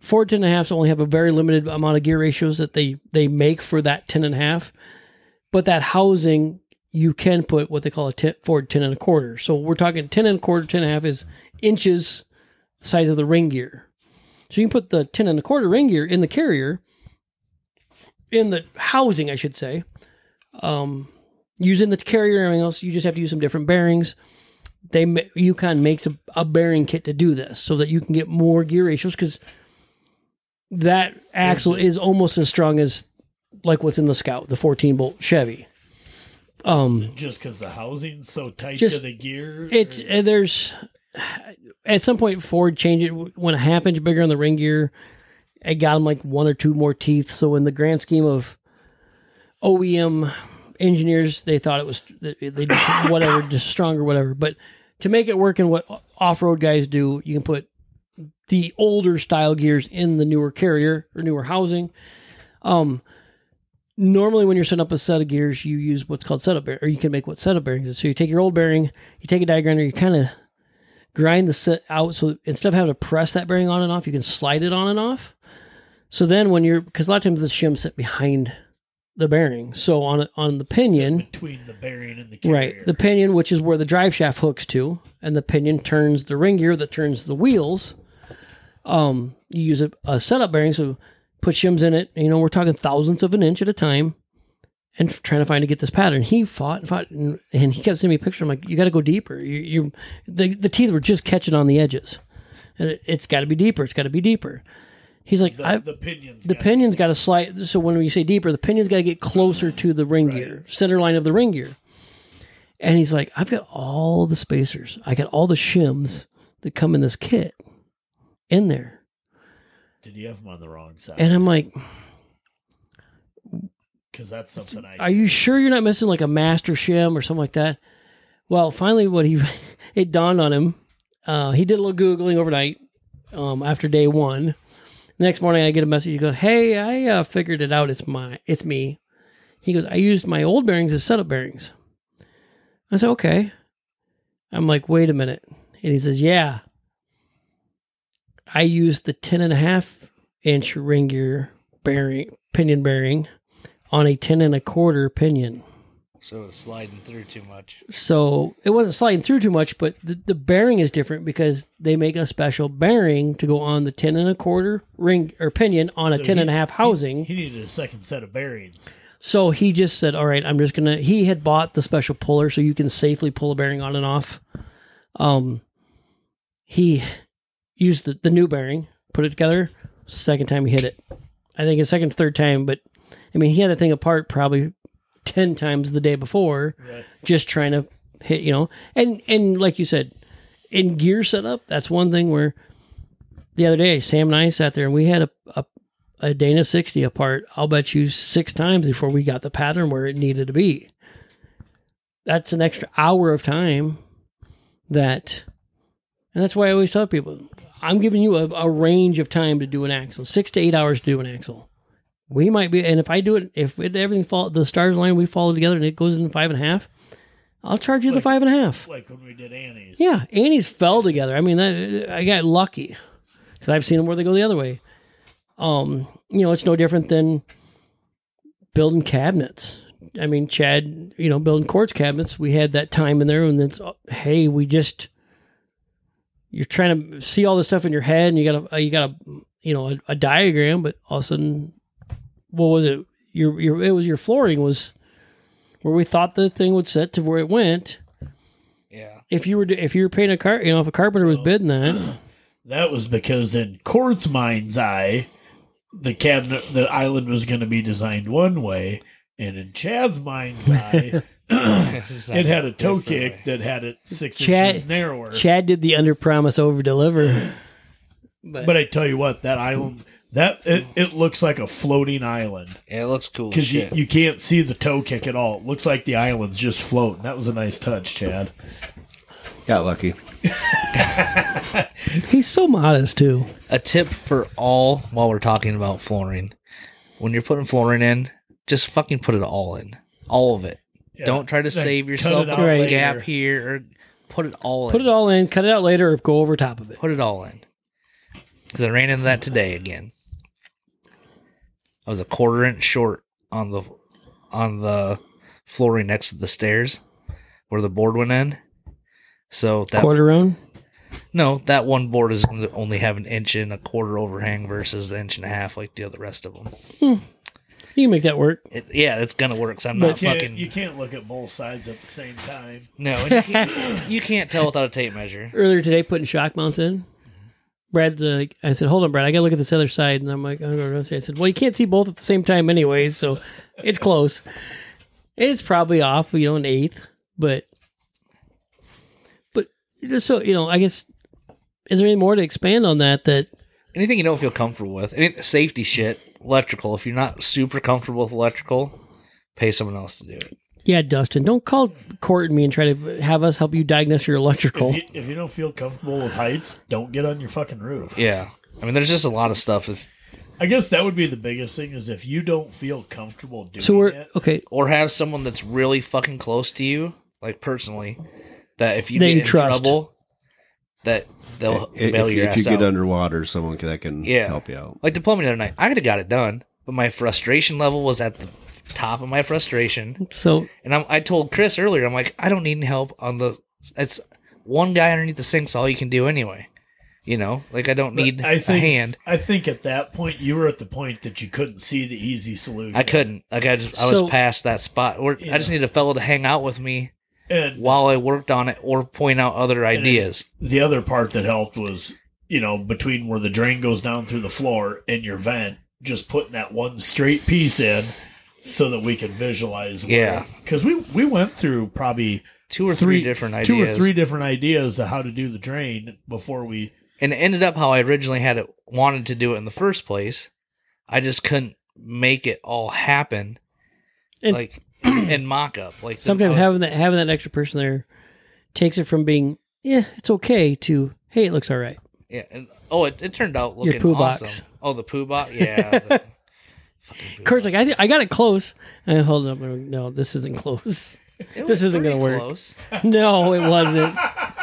Ford 10.5s only have a very limited amount of gear ratios that they make for that 10.5. But that housing, you can put what they call a Ford 10.25. So we're talking 10.25, 10.5 is inches the size of the ring gear. So you can put the 10.25 ring gear in the carrier, in the housing, I should say. Using the carrier and everything else, you just have to use some different bearings. Yukon makes a bearing kit to do this so that you can get more gear ratios, because that axle is almost as strong as like what's in the Scout, the 14-bolt Chevy. Just because the housing's so tight to the gear? There's at some point Ford changed it when a half inch bigger on the ring gear. It got them like one or two more teeth. So in the grand scheme of OEM engineers, they thought it was they whatever, just stronger, whatever. But to make it work in what off-road guys do, you can put the older style gears in the newer carrier or newer housing. Normally when you're setting up a set of gears, you use what's called setup bearing, or you can make what setup bearings is. So you take your old bearing, you take a die grinder, you kind of grind the set out. So instead of having to press that bearing on and off, you can slide it on and off. So then because a lot of times the shims sit behind the bearing. So on the pinion, between the bearing and the carrier. Right, the pinion, which is where the drive shaft hooks to, and the pinion turns the ring gear that turns the wheels. You use a setup bearing, so put shims in it. We're talking thousandths of an inch at a time, and trying to get this pattern. He fought, and he kept sending me a picture. I'm like, you got to go deeper. The teeth were just catching on the edges. It's got to be deeper. It's got to be deeper. He's like, the pinion's got to slide. So when we say deeper, the pinion's got to get closer to the ring gear, center line of the ring gear. And he's like, I've got all the spacers. I got all the shims that come in this kit in there. Did you have them on the wrong side? And I'm like, because that's something Are you sure you're not missing like a master shim or something like that? Well, finally, it dawned on him. He did a little Googling overnight after day one. Next morning, I get a message. He goes, "Hey, I figured it out. It's me." He goes, "I used my old bearings as setup bearings." I said, "Okay." I'm like, "Wait a minute." And he says, "Yeah. I used the 10.5-inch ring gear pinion bearing on a 10.25 pinion." So it's sliding through too much. So it wasn't sliding through too much, but the bearing is different because they make a special bearing to go on the 10.25 ring or pinion on a 10.5 housing. He needed a second set of bearings. So he just said, all right, he had bought the special puller so you can safely pull a bearing on and off. He used the new bearing, put it together. Second time he hit it. I think a second, third time, but I mean, he had that thing apart probably 10 times the day before, right, just trying to hit, and like you said, in gear setup, that's one thing where the other day, Sam and I sat there and we had a Dana 60 apart, I'll bet you 6 times before we got the pattern where it needed to be. That's an extra hour of time and that's why I always tell people, I'm giving you a range of time to do an axle, 6 to 8 hours to do an axle. We might be, and if I do it, everything the stars line, we follow together and it goes in 5.5, I'll charge you the 5.5. Like when we did Annie's. Yeah, Annie's fell together. I mean, I got lucky because I've seen them where they go the other way. It's no different than building cabinets. I mean, Chad, building quartz cabinets, we had that time in there, and then hey, you're trying to see all this stuff in your head, and you got a diagram, but all of a sudden, what was it? Your flooring was where we thought the thing would set to where it went. Yeah. If you were painting a car, if a carpenter was bidding that, that was because in Court's mind's eye, the island was going to be designed one way, and in Chad's mind's eye, it had a toe kick that had it 6 inches narrower. Chad did the under promise, over deliver. But I tell you what, that island. It looks like a floating island. Yeah, it looks cool. Because you can't see the toe kick at all. It looks like the island's just floating. That was a nice touch, Chad. Got lucky. He's so modest, too. A tip for all, while we're talking about flooring. When you're putting flooring in, just fucking put it all in. All of it. Yeah. Don't try to save yourself a gap here. Or put it all in. Put it all in, cut it out later, or go over top of it. Put it all in. Because I ran into that today again. I was a 1/4 inch short on the flooring next to the stairs where the board went in. So that Quarter round? no, that one board is going to only have 1 inch and 1/4 overhang versus the 1.5 inches like the other rest of them. You can make that work. Yeah, it's going to work. Cause I'm But not fucking. you can't look at both sides at the same time. No, and you can't tell without a tape measure. Earlier today, putting shock mounts in. Brad's like, I said, hold on, Brad, I got to look at this other side. And I'm like, I said, well, you can't see both at the same time anyways, so it's close. It's probably off, 1/8, but just so, I guess, is there any more to expand on that? Anything you don't feel comfortable with. Any safety shit, electrical. If you're not super comfortable with electrical, pay someone else to do it. Yeah, Dustin, don't call Court and me and try to have us help you diagnose your electrical. If you don't feel comfortable with heights, don't get on your fucking roof. Yeah. I mean, there's just a lot of stuff. I guess that would be the biggest thing is if you don't feel comfortable doing So it. okay. Or have someone that's really fucking close to you, like personally, that if you That get you in trust. trouble, that they'll bail your If ass you get out. underwater, someone that can help you out. Like the plumbing the other night, I could have got it done, but my frustration level was at the top of my frustration. So And I told Chris earlier, I'm like, I don't need any help on it's one guy underneath the sink's all you can do anyway. Like I don't need a hand. I think at that point you were at the point that you couldn't see the easy solution. I couldn't. Like I was past that spot. I just needed a fellow to hang out with me and while I worked on it or point out other ideas. The other part that helped was, between where the drain goes down through the floor and your vent, just putting that one straight piece in so that we could visualize. Yeah. Because we went through probably Two or three different ideas of how to do the drain before we. And it ended up how I originally wanted to do it in the first place. I just couldn't make it all happen, And- in mock up. Like sometimes having that extra person there takes it from being, it's okay to, hey, it looks all right. Yeah. And, it turned out looking Your poo awesome. box. Oh, the poo box. Yeah. Fucking poo Kurt's box. like, I got it close. And I hold it up. And I'm like, no, this isn't close. This isn't going to work. Close. No, it wasn't.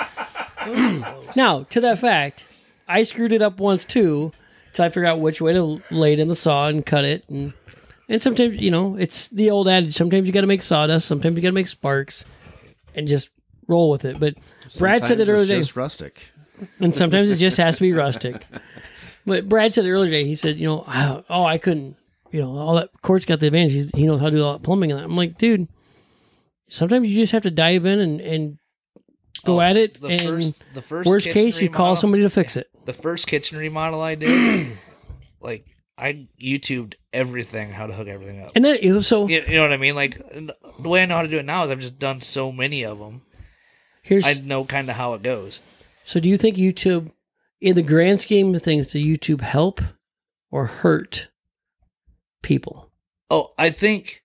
It was close. Now, to that fact, I screwed it up once too, till I figured out which way to lay it in the saw and cut it. And sometimes, it's the old adage. Sometimes you got to make sawdust. Sometimes you got to make sparks, and just roll with it. But Brad said it Sometimes earlier it's today, just rustic. and sometimes it just has to be rustic. But Brad said it earlier today. He said, I couldn't. All that Court's got the advantage. He knows how to do all that plumbing and that. I'm like, dude. Sometimes you just have to dive in and go at it. And the first worst kitchen case, you call remodel- somebody to fix it. The first kitchen remodel I did, like I YouTubed everything, how to hook everything up. And then you know what I mean? Like the way I know how to do it now is I've just done so many of them. I know kind of how it goes. So do you think YouTube, in the grand scheme of things, does YouTube help or hurt people? Oh, I think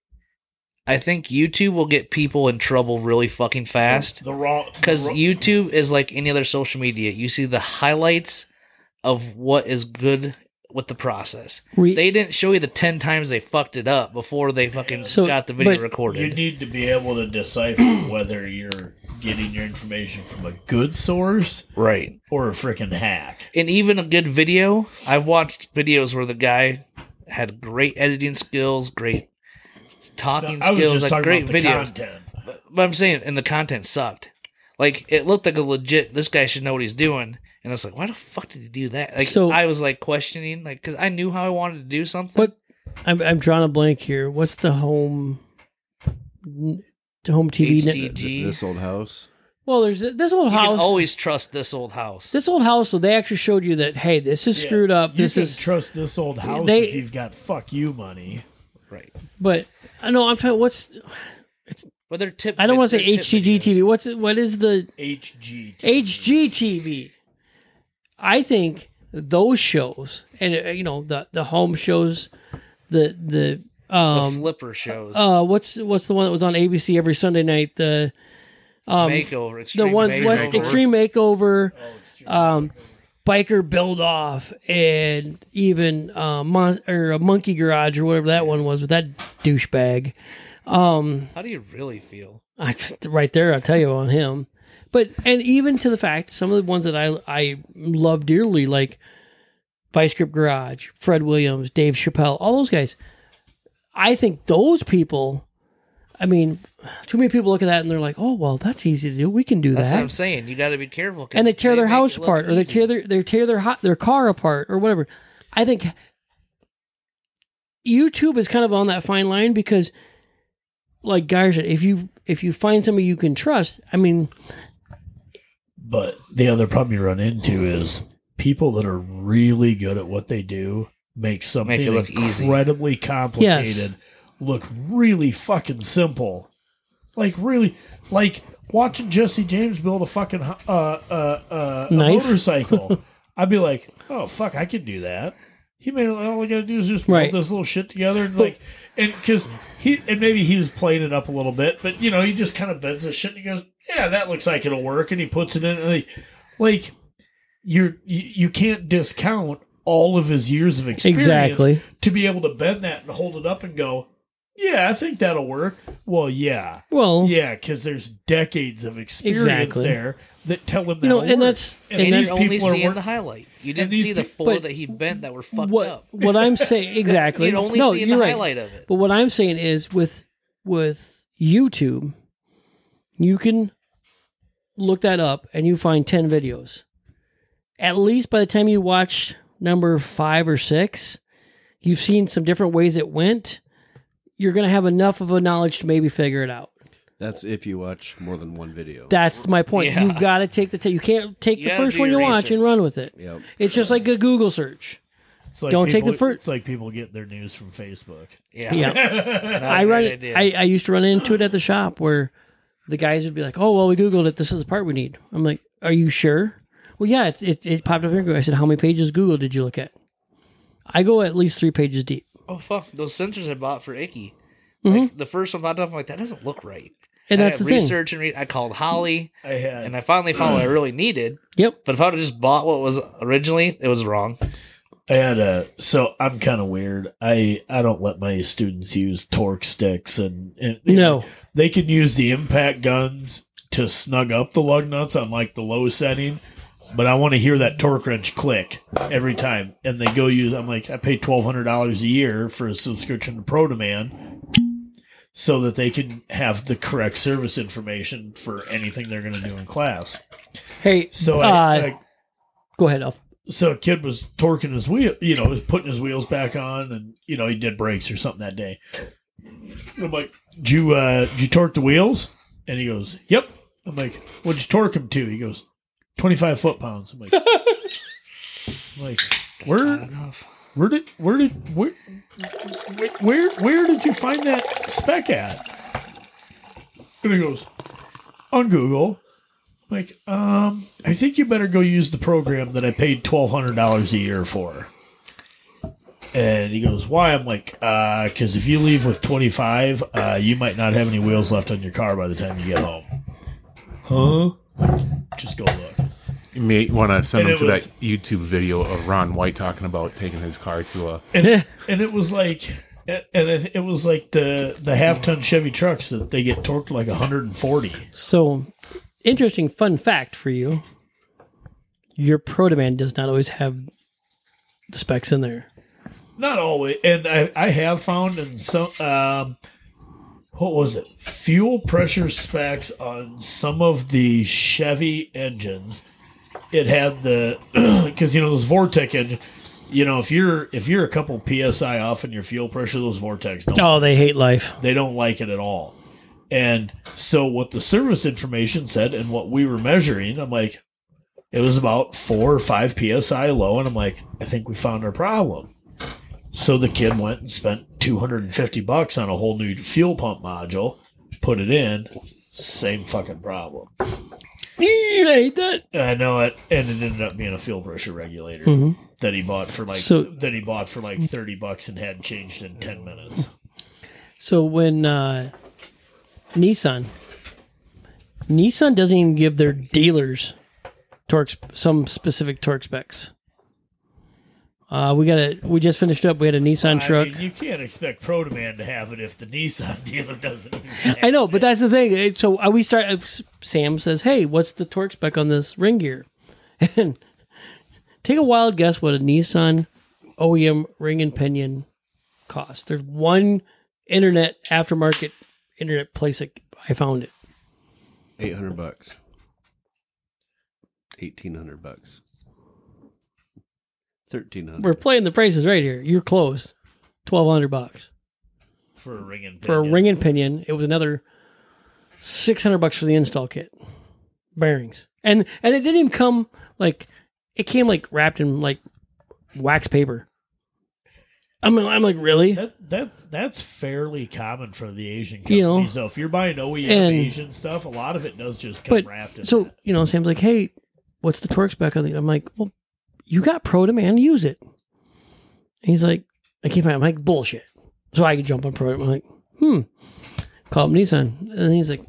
YouTube will get people in trouble really fucking fast. Because YouTube is like any other social media. You see the highlights of what is good with the process. They didn't show you the 10 times they fucked it up before they fucking got the video recorded. You need to be able to decipher whether you're getting your information from a good source, right, or a freaking hack. And even a good video, I've watched videos where the guy had great editing skills, great talking skills, like great videos. But I'm saying, and the content sucked. Like it looked like a legit. This guy should know what he's doing, and I was like, why the fuck did he do that? Like I was like questioning, like because I knew how I wanted to do something. But I'm drawing a blank here. What's the home TV? HTG? This Old House. Well, there's this old house. You can always trust This Old House. This old house. So they actually showed you that. Hey, this is screwed up. You can trust This Old House if you've got fuck you money, right? But I know I'm talking. But they're tip. I don't want to say HGG TV. What is the HG HGTV? I think those shows, and the home shows, the flipper shows. What's the one that was on ABC every Sunday night? The Makeover, Extreme Makeover, Biker Build Off, and even a Monkey Garage or whatever that one was with that douchebag. How do you really feel? Right there, I'll tell you on him. But and even to the fact, some of the ones that I love dearly, like Vice Grip Garage, Fred Williams, Dave Chappelle, all those guys. I think those people, I mean, too many people look at that and they're like, oh, well, that's easy to do. We can do That's that. what I'm saying. You got to be careful. 'cause And they tear their make house it look apart, or they easy. tear their car apart, or whatever. I think YouTube is kind of on that fine line because, like guys, if you find somebody you can trust, I mean, But the other problem you run into is people that are really good at what they do make something Make it look easy. incredibly complicated look really fucking simple. Like really, like watching Jesse James build a fucking a Knife? motorcycle. I'd be like, oh fuck, I could do that. He made all I gotta do is just Right. put this little shit together and like, and because maybe he was playing it up a little bit, but you know he just kind of bends this shit and he goes, yeah, that looks like it'll work, and he puts it in and like you can't discount all of his years of experience Exactly. to be able to bend that and hold it up and go, yeah, I think that'll work. Well, yeah. well, Yeah, because there's decades of experience Exactly. there that tell him that. You know, and that's- and, And these you're only people are seeing work- the highlight. You and didn't these see the peop- four but that he bent that were fucked what up. what I'm saying exactly. You'd only no, see you're the right. highlight of it. But what I'm saying is with YouTube, you can look that up and you find 10 videos. At least by the time you watch number 5 or 6, you've seen some different ways it went. You're going to have enough of a knowledge to maybe figure it out. That's if you watch more than one video. That's my point. Yeah. You got to take the you can't take You the gotta first do one you your watch and research. run with it. Yep. It's just like a Google search. It's like Don't take people- the first- It's like people get their news from Facebook. Yeah. Yeah. Not a I great run. idea. I used to run into it at the shop where the guys would be like, "Oh, well, we Googled it. This is the part we need." I'm like, "Are you sure?" Well, yeah. It popped up here. I said, "How many pages of Google did you look at?" I go at least 3 pages deep. Oh fuck! Those sensors I bought for Icky. Mhm. Like the first one popped up, I'm like, that doesn't look right. And I that's had the thing. research and I called Holly, I had and I finally found what I really needed. Yep. But if I would have just bought what was originally, it was wrong. so I'm kind of weird. I don't let my students use torque sticks and No. they can use the impact guns to snug up the lug nuts on like the low setting, but I want to hear that torque wrench click every time. And they go use. I'm like, I pay $1,200 a year for a subscription to Pro Demand, so that they can have the correct service information for anything they're going to do in class. Hey. So Go ahead. so a kid was torquing his wheel, was putting his wheels back on, and he did brakes or something that day. I'm like, did you torque the wheels? And he goes, yep. I'm like, what'd you torque them to? He goes, 25 foot-pounds. I'm like, That's where not enough. where did you find that spec at? And he goes, on Google. I'm like, I think you better go use the program that I paid $1,200 a year for. And he goes, why? I'm like, because if you leave with 25, you might not have any wheels left on your car by the time you get home. Huh? Just go look. You may want to send And them it to was- that YouTube video of Ron White talking about taking his car to a. And it was like, it was like the half-ton Chevy trucks that they get torqued like 140. So, interesting fun fact for you: your Pro Demand does not always have the specs in there. Not always, and I have found in some what was it? Fuel pressure specs on some of the Chevy engines. It had the because those Vortec engines. If you're a couple psi off in your fuel pressure, those Vortecs don't. Oh, they hate life. They don't like it at all. And so what the service information said and what we were measuring, I'm like, it was about 4 or 5 psi low, and I'm like, I think we found our problem. So the kid went and spent $250 on a whole new fuel pump module, put it in, same fucking problem. You hate that. I know it, and it ended up being a fuel pressure regulator Mhm. that he bought for like $30 and had changed in 10 minutes. So when Nissan doesn't even give their dealers some specific torque specs. We just finished up. We had a Nissan truck. I mean, you can't expect Pro Demand to have it if the Nissan dealer doesn't. Even have I know, it. but that's the thing. So we start. Sam says, "Hey, what's the torque spec on this ring gear?" And take a wild guess what a Nissan OEM ring and pinion costs. There's one aftermarket internet place that I found it. $800. $1,800. $1,300. We're playing the prices right here. You're close. $1,200 For a ring and pinion. for a ring and pinion. It was another $600 for the install kit, bearings, and it didn't even come like it came like wrapped in like wax paper. I'm like, really? That's fairly common for the Asian You companies. know, So if you're buying OEM and- Asian stuff, a lot of it does just come But wrapped in so that. Sam's like, hey, what's the torque spec on the? I'm like, well, you got Pro Demand, use it. And he's like, I can't find it. I'm like, bullshit. So I could jump on Pro. I'm like, call up Nissan, and he's like,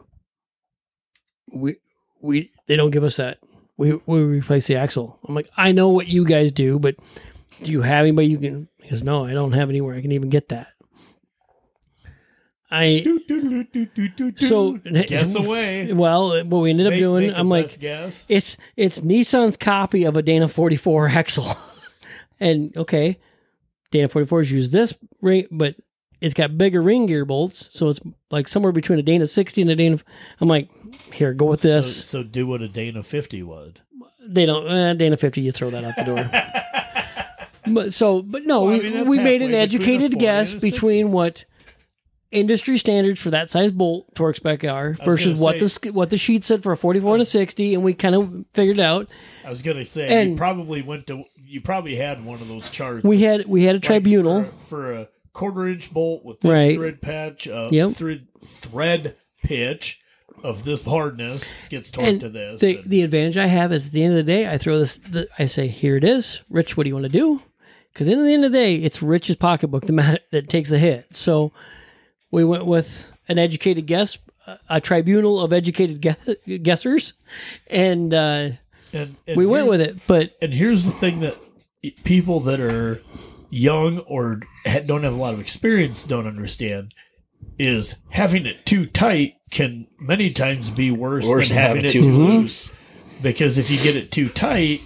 we they don't give us that. We replace the axle. I'm like, I know what you guys do, but do you have anybody you can? He goes, no, I don't have anywhere I can even get that. So Guess away. Well, what we ended up doing, Make a I'm like, best guess. it's Nissan's copy of a Dana 44 axle, and okay, Dana 44s use this ring, but it's got bigger ring gear bolts, so it's like somewhere between a Dana 60 and a Dana. I'm like, here, go with this. So do what a Dana 50 would. They don't Dana 50. You throw that out the door. But no, Well, I mean, that's we made halfway an between a educated 40 guess and a 60. between what industry standards for that size bolt torque spec are versus gonna what the sheet said for a 44 and a 60, and we kind of figured it out. I was gonna say And- you probably had one of those charts. We had a like tribunal. for a quarter-inch bolt with this Right. thread patch, Yep. thread pitch of this hardness gets torqued And to this. the advantage I have is at the end of the day, I throw this. I say, here it is, Rich. What do you want to do? Because at the end of the day, it's Rich's pocketbook that takes the hit. So we went with an educated guess, a tribunal of educated guessers, and we went with it. But And here's the thing that people that are young or don't have a lot of experience don't understand is having it too tight can many times be worse than having it too loose. Because if you get it too tight,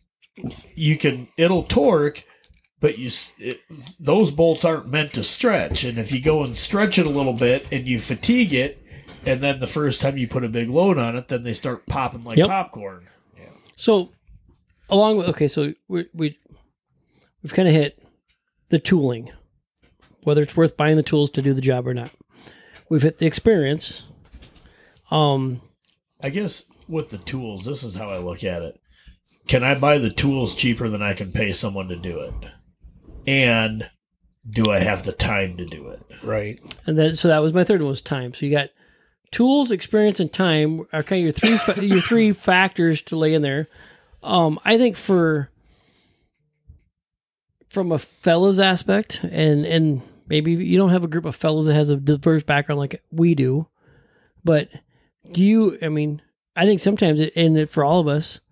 it'll torque, but those bolts aren't meant to stretch. And if you go and stretch it a little bit and you fatigue it, and then the first time you put a big load on it, then they start popping like popcorn. so along with so we've kind of hit the tooling, whether it's worth buying the tools to do the job or not. We've hit the experience. I guess with the tools, this is how I look at it. Can I buy the tools cheaper than I can pay someone to do it? And do I have the time to do it? Right. And then, so that was my third one, was time. So you got tools, experience, and time are kind of your three factors to lay in there. I think from a fellas aspect, and maybe you don't have a group of fellas that has a diverse background like we do, but I think sometimes for all of us,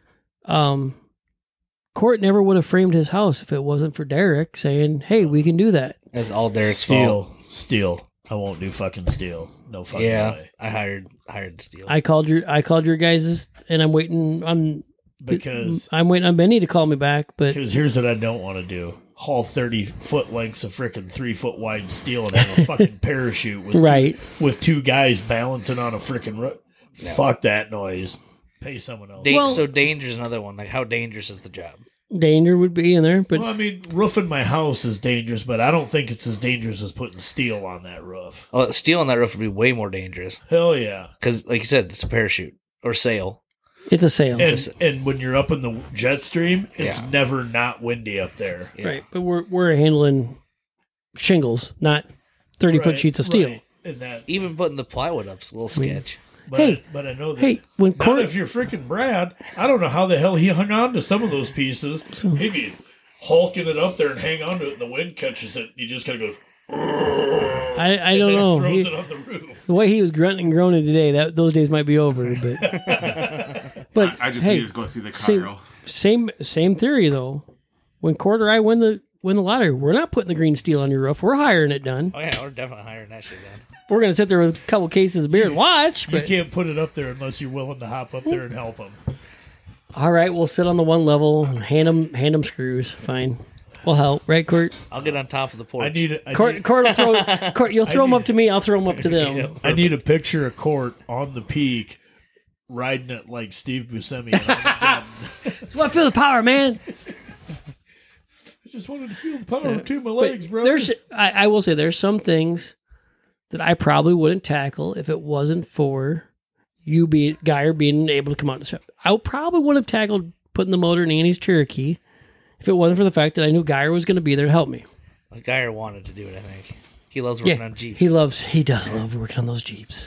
Court never would have framed his house if it wasn't for Derek saying, "Hey, we can do that." It's all Derek's fault. Steel. I won't do fucking steel. No fucking way. I hired Steel. I called your guys', and I'm waiting on Benny to call me back. But Because here's what I don't want to do. Haul 30-foot lengths of freaking 3-foot wide steel and have a fucking parachute with two guys balancing on a freaking roof. No. Fuck that noise. Pay someone else. So danger's another one. Like, how dangerous is the job? danger would be in there. But Well, I mean, roofing my house is dangerous, but I don't think it's as dangerous as putting steel on that roof. Oh, steel on that roof would be way more dangerous. Hell yeah. Because, like you said, it's a parachute or sail. it's a sail, And when you're up in the jet stream, it's Yeah. never not windy up there. Yeah. right? But we're handling shingles, not 30-foot sheets of steel. Right. And that, Even putting the plywood up's a little sketch. but, but I know that. Hey, when Not if you're freaking Brad. I don't know how the hell he hung on to some of those pieces. Maybe hulking it up there and hang on to it, and the wind catches it. You just gotta go. I don't know. Throws it on the roof. The way he was grunting and groaning today, those days might be over. But I just hey, need to go see the Cairo. same theory though. When Cord or I win the lottery, we're not putting the green steel on your roof. We're hiring it done. Oh, yeah, we're definitely hiring that shit done. We're gonna sit there with a couple cases of beer and watch. You But can't put it up there unless you're willing to hop up there and help him. All right, we'll sit on the one level, hand them screws. Fine. We'll help, right, Court? I'll get on top of the porch. Court will throw. Court, you'll throw them up to me. I'll throw them up to them. I need a picture of Court on the peak, riding it like Steve Buscemi. I That's why I feel the power, man. just wanted to feel the power between my legs, bro. I will say, there's some things that I probably wouldn't tackle if it wasn't for you, Geyer, being able to come out and stuff. I probably would have tackled putting the motor in Annie's Cherokee if it wasn't for the fact that I knew Geyer was going to be there to help me. The Geyer wanted to do it, I think. He loves working on Jeeps. He does love working on those Jeeps.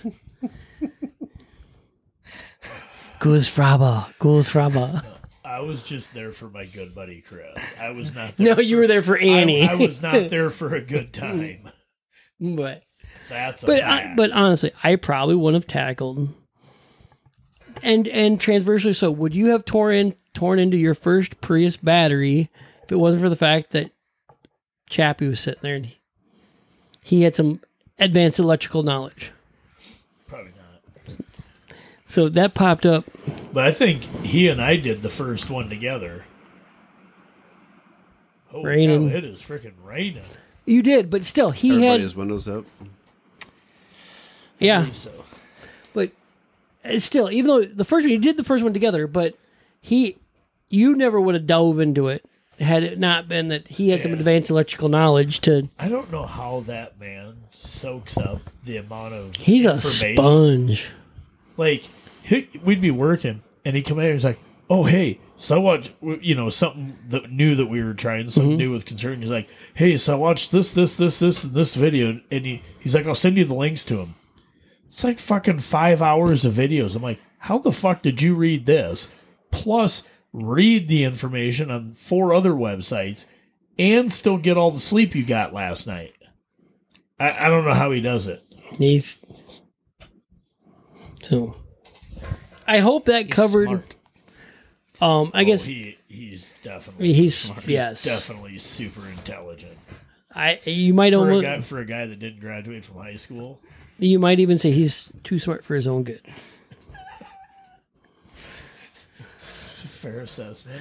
Goose Fraba. I was just there for my good buddy Chris. I was not there. No, you were there for Annie. I was not there for a good time. But That's a fact. but honestly, I probably wouldn't have tackled. And transversely, so would you have torn into your first Prius battery if it wasn't for the fact that Chappie was sitting there and he had some advanced electrical knowledge? Probably not. So that popped up. But I think he and I did the first one together. Holy Raining. cow, it is freaking raining. You did, but still, Everybody had has windows up. I yeah. believe so. But still, even though the first one, you did the first one together, but you never would have dove into it had it not been that he had some advanced electrical knowledge to. I don't know how that man soaks up the amount of He's a information. sponge. Like, we'd be working, and he'd come in and he's like, oh, hey, so I watched, something that new that we were trying, something new with Concern. He's like, hey, so I watched this, and this video, and he's like, I'll send you the links to them. It's like fucking 5 hours of videos. I'm like, how the fuck did you read this? Plus, read the information on 4 other websites and still get all the sleep you got last night. I don't know how he does it. So I hope that covered. Smart. I guess he's definitely he's smart. yes. He's definitely super intelligent. You might For a guy that didn't graduate from high school. You might even say he's too smart for his own good. Fair assessment.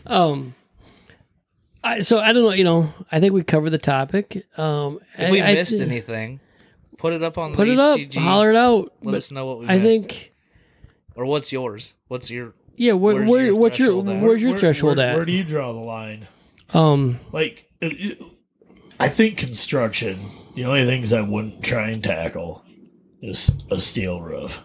So I don't know. I think we covered the topic. If we missed anything, put it up on put the it up, HGG. holler it out. Let us know what we I missed. think. Or what's yours? What's your... Yeah, where's your threshold at? Where do you draw the line? Like, I think construction. The only things I wouldn't try and tackle is a steel roof.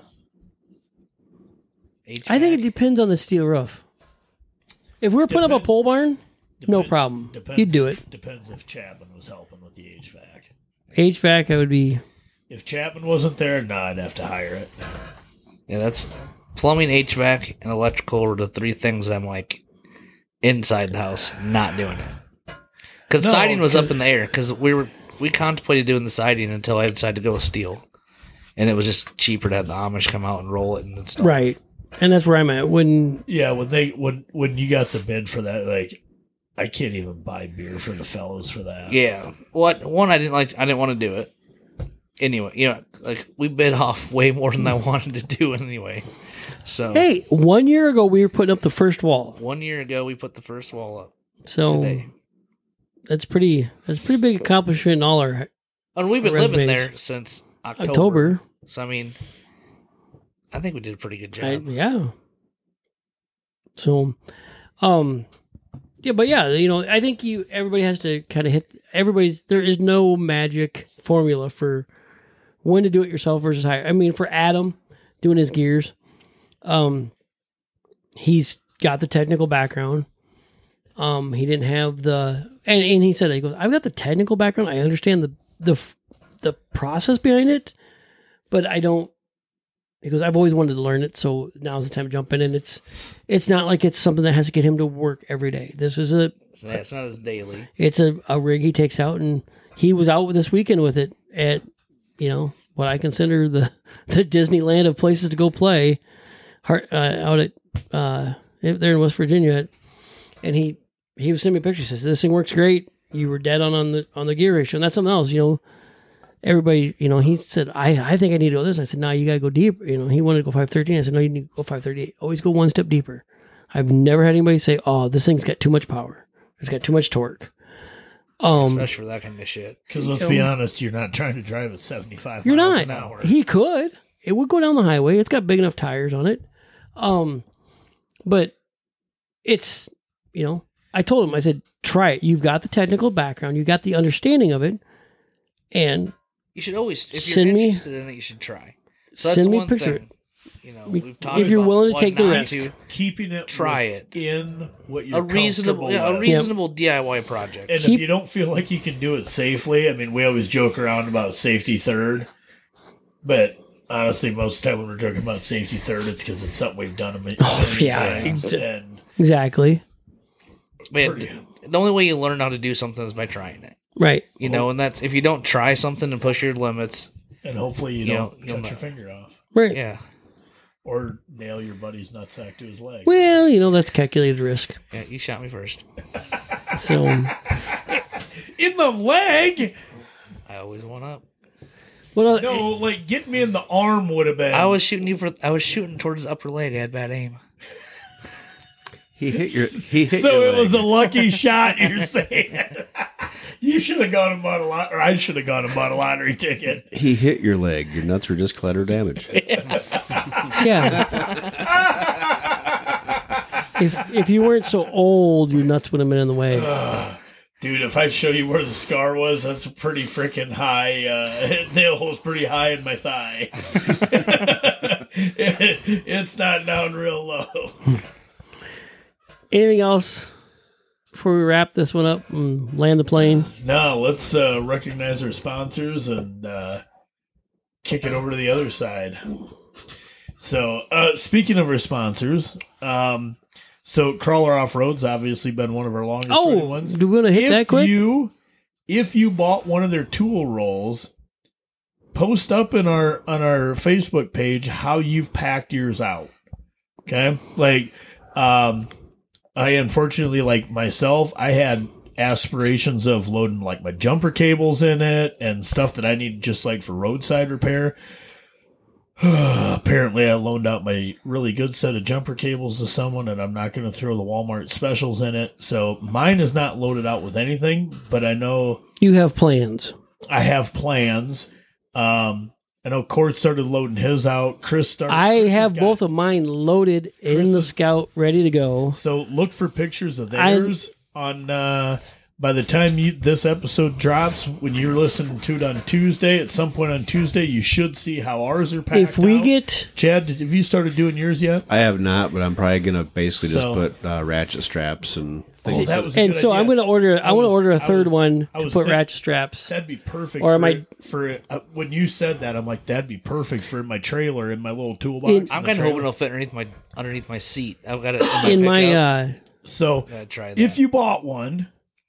HVAC? I think it depends on the steel roof. If we're putting up a pole barn, no problem. You'd do it. Depends if Chapman was helping with the HVAC. HVAC, I would be. If Chapman wasn't there, I'd have to hire it. Yeah, that's... Plumbing, HVAC, and electrical are the 3 things I'm like inside the house, not doing it. Because siding was up in the air. Because we contemplated doing the siding until I decided to go with steel, and it was just cheaper to have the Amish come out and roll it and install. Right, and that's where I'm at. When you got the bid for that, like, I can't even buy beer for the fellas for that. Yeah, one I didn't like. I didn't want to do it anyway. Like we bid off way more than I wanted to do anyway. So hey, 1 year ago we were putting up the first wall. 1 year ago we put the first wall up. So today. That's pretty big accomplishment in all our. And we've been living resumes. there since October. So I mean, I think we did a pretty good job. Yeah. So, yeah, but yeah, I think everybody has to kind of there is no magic formula for when to do it yourself versus hire. I mean, for Adam doing his gears, he's got the technical background. He didn't have and he said, he goes, I've got the technical background. I understand the process behind it, but I don't. He goes, I've always wanted to learn it, so now's the time to jump in. And it's not like it's something that has to get him to work every day. This is it's not as daily. It's a rig he takes out, and he was out this weekend with it at what I consider the Disneyland of places to go play, out at there in West Virginia, and he was sending me pictures. He says, "This thing works great. You were dead on the gear ratio," and that's something else. Everybody, he said, I think I need to go this. I said, no, you got to go deeper. He wanted to go 513. I said, no, you need to go 538. Always go one step deeper. I've never had anybody say, "Oh, this thing's got too much power. It's got too much torque." Especially for that kind of shit. Because let's be honest, you're not trying to drive at 75 You're miles not. an hour. He could. It would go down the highway. It's got big enough tires on it. But it's, I told him, I said, try it. You've got the technical background. You've got the understanding of it. And You should always, if you're Send me- interested in it, you should try. So that's send me a one picture. thing. We've talked If you're about willing to what take the not risk. to- Keeping it Try it. in what you're a reasonable, comfortable a with. reasonable DIY project. And Keep- if you don't feel like you can do it safely, I mean, we always joke around about safety third, but honestly, most of the time when we're joking about safety third, it's because it's something we've done a million yeah, times. ex- And exactly. Man, the only way you learn how to do something is by trying it. Right. And that's if you don't try something and push your limits. hopefully you You'll don't cut know. your finger off Right. Yeah, or nail your buddy's nutsack to his leg. Well, that's calculated risk. yeah. You shot me first. So, In the leg? I always went up. No, like getting me in the arm would have been. I was shooting towards the upper leg. I had bad aim. He hit your. He hit So your it was leg. a lucky shot, you're saying? You should have gone and bought or I should have gone and bought a lottery ticket. He hit your leg. Your nuts were just collateral damage. yeah. if you weren't so old, your nuts would have been in the way. Dude, if I show you where the scar was, that's a pretty freaking high. Nail hole's pretty high in my thigh. It's not down real low. Anything else before we wrap this one up and land the plane? No, let's recognize our sponsors and kick it over to the other side. So, speaking of our sponsors, so Crawler Off-Road's obviously been one of our longest running ones. Do we want to hit that quick? If you bought one of their tool rolls, post up on our Facebook page how you've packed yours out. Okay, like I unfortunately, like myself, I had aspirations of loading like my jumper cables in it and stuff that I need just like for roadside repair. Apparently, I loaned out my really good set of jumper cables to someone, and I'm not going to throw the Walmart specials in it. So mine is not loaded out with anything, but I know You have plans. I have plans. I know Court started loading his out. Chris I has have got- both of mine loaded in the is- Scout, ready to go. So look for pictures of theirs on. By the time this episode drops, when you're listening to it on Tuesday, at some point on Tuesday, you should see how ours are packed. If we out. get Chad, have you started doing yours yet? I have not, but I'm probably gonna basically So- just put ratchet straps and things. that was a and good so idea. I'm going to order. I want to order a I third was- one I to was put think- ratchet straps. That'd be perfect. Or am I- when you said that, I'm like, that'd be perfect for my trailer in my little toolbox. I'm kind of hoping it'll fit underneath my seat. I've got it In pickup. my So Gotta try that. if you bought one,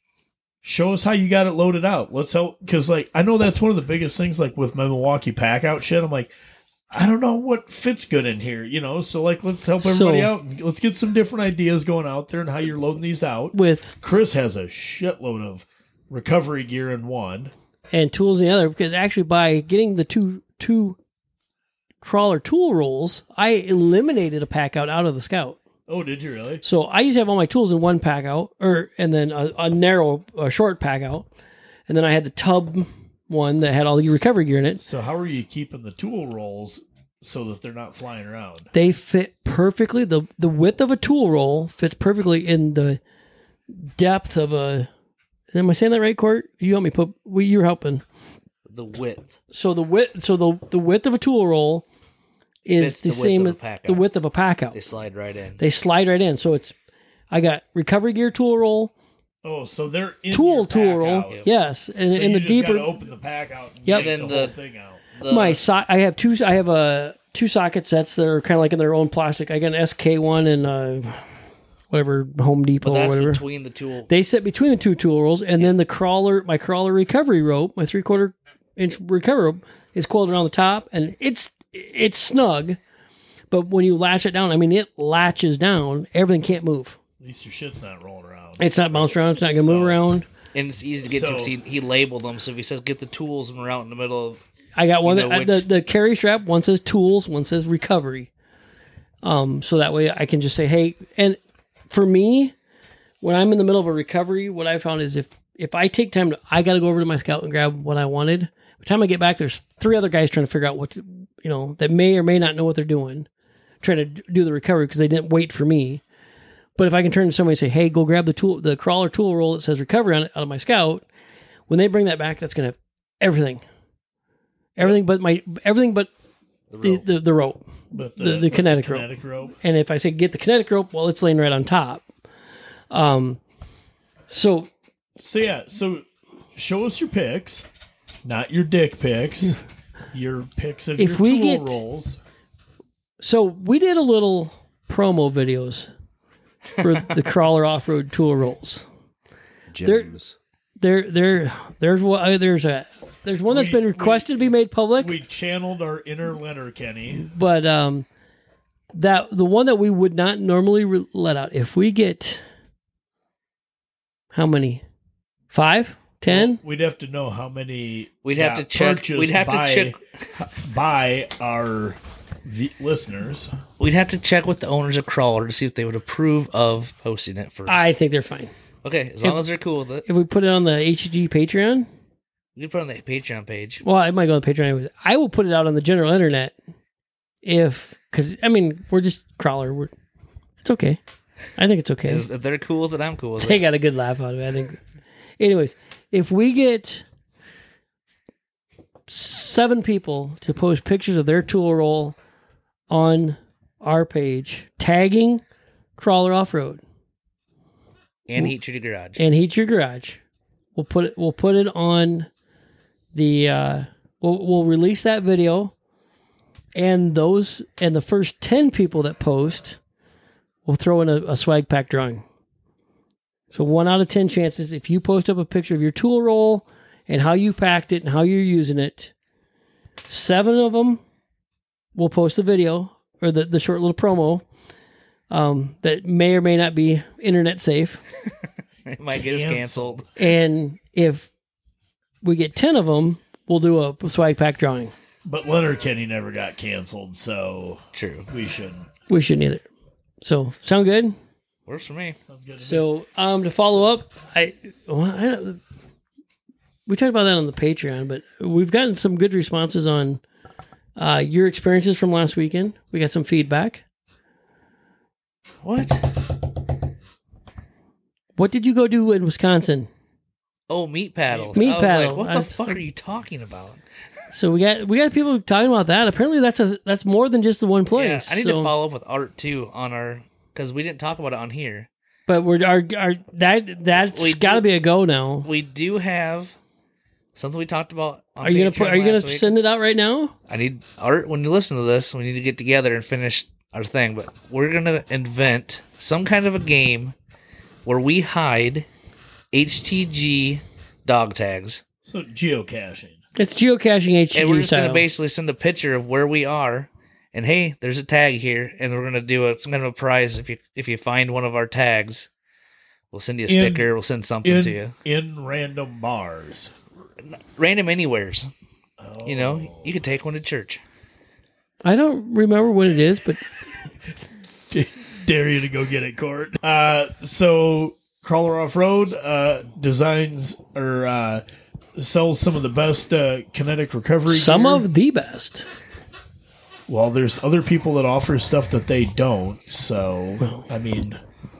show us how you got it loaded out. Let's help, because like I know that's one of the biggest things. Like with my Milwaukee pack out shit, I'm like, I don't know what fits good in here, So like, let's help everybody So- out. And let's get some different ideas going out there and how you're loading these out. with Chris has a shitload of recovery gear in one. and tools in the other, because actually by getting the two crawler tool rolls, I eliminated a pack out of the Scout. Oh, did you really? So I used to have all my tools in one pack out, and then a short pack out, and then I had the tub one that had all the recovery gear in it. So how are you keeping the tool rolls so that they're not flying around? They fit perfectly. The width of a tool roll fits perfectly in the depth of a. Am I saying that right, Court? You help me put. You're helping. the width. So the width. So the width of a tool roll is Fits the the width same of a as pack the out. width of a pack out. They slide right in. They slide right in. So it's. I got recovery gear tool roll, Oh, so they're in tool your tool pack roll. out. Yes, and So in you the just deeper. gotta open the pack out and Yep. yank And the then whole thing out. I have two. I have two socket sets that are kind of like in their own plastic. I got an SK one and whatever Home Depot But or that's whatever. between the tool. They sit between the two tool rolls, and then my crawler recovery rope, my 3/4 inch recovery rope, is coiled around the top, and it's snug. But when you latch it down, I mean, it latches down. Everything can't move. At least your shit's not rolling around. It's not bounced around. It's not going to move around. And it's easy to get to So- because he labeled them. So if he says get the tools and we're out in the middle of. I got one You know the carry strap. One says tools. One says recovery. So that way I can just say, hey, and for me, when I'm in the middle of a recovery, what I found is if I take time I got to go over to my Scout and grab what I wanted. By the time I get back, there's 3 other guys trying to figure out what to, that may or may not know what they're doing, trying to do the recovery because they didn't wait for me. But if I can turn to somebody and say, hey, go grab the crawler tool roll that says recovery on it out of my Scout, when they bring that back, that's going to have everything but the rope, But the kinetic rope. And if I say get the kinetic rope, well, it's laying right on top. So show us your pics, not your dick pics, your pics of your tool rolls. So we did a little promo videos for the Crawler off-road tool rolls. Gems. There's one that's been requested to be made public. We channeled our inner Leonard Kenny, but that the one that we would not normally let out, if we get how many, 5, 10, well, we'd have to know how many. We'd have to check. We'd have to check by our listeners. We'd have to check with the owners of Crawler to see if they would approve of posting it first. I think they're fine. Okay, as long as they're cool with it. If we put it on the HG Patreon, you can put it on the Patreon page. Well, I might go on the Patreon anyways. I will put it out on the general internet because we're just Crawler. It's okay. I think it's okay. If they're cool with it, I'm cool with it. They got a good laugh out of it, I think. Anyways, if we get 7 people to post pictures of their tool roll on our page, tagging Crawler Off-Road. And Heat Treated Garage. And Heat Your Garage. We'll put it on the we'll release that video, and the first 10 people that post, we'll throw in a swag pack drawing. So 1 out of 10 chances, if you post up a picture of your tool roll and how you packed it and how you're using it, 7 of them will post the video or the short little promo that may or may not be internet safe. It might get us canceled. And if we get 10 of them, we'll do a swag pack drawing. But Leonard Kenny never got canceled, so true. We shouldn't. We shouldn't either. So, sound good? Works for me. Sounds good. So, to follow up, we talked about that on the Patreon, but we've gotten some good responses on your experiences from last weekend. We got some feedback. What? What did you go do in Wisconsin? Oh, meat paddles. Meat Like, paddle. what the fuck are you talking about? So we got people talking about that. Apparently, that's more than just the one place. Yeah, I need to follow up with Art too on our because we didn't talk about it on here. But that's got to be a go now. We do have something we talked about. On Are you gonna send it out right now? I need Art. When you listen to this, we need to get together and finish our thing. But we're gonna invent some kind of a game where we hide HTG dog tags. So geocaching. It's geocaching HTG and we're just style. going to basically send a picture of where we are, and hey, there's a tag here, and we're going to do some kind of a prize if you find one of our tags. We'll send you a sticker. We'll send something to you in random bars, random anywheres. Oh. You could take one to church. I don't remember what it is, but dare you to go get it, Court. So Crawler Off-Road designs or sells some of the best kinetic recovery some gear. of the best. Well, there's other people that offer stuff that they don't. So, I mean...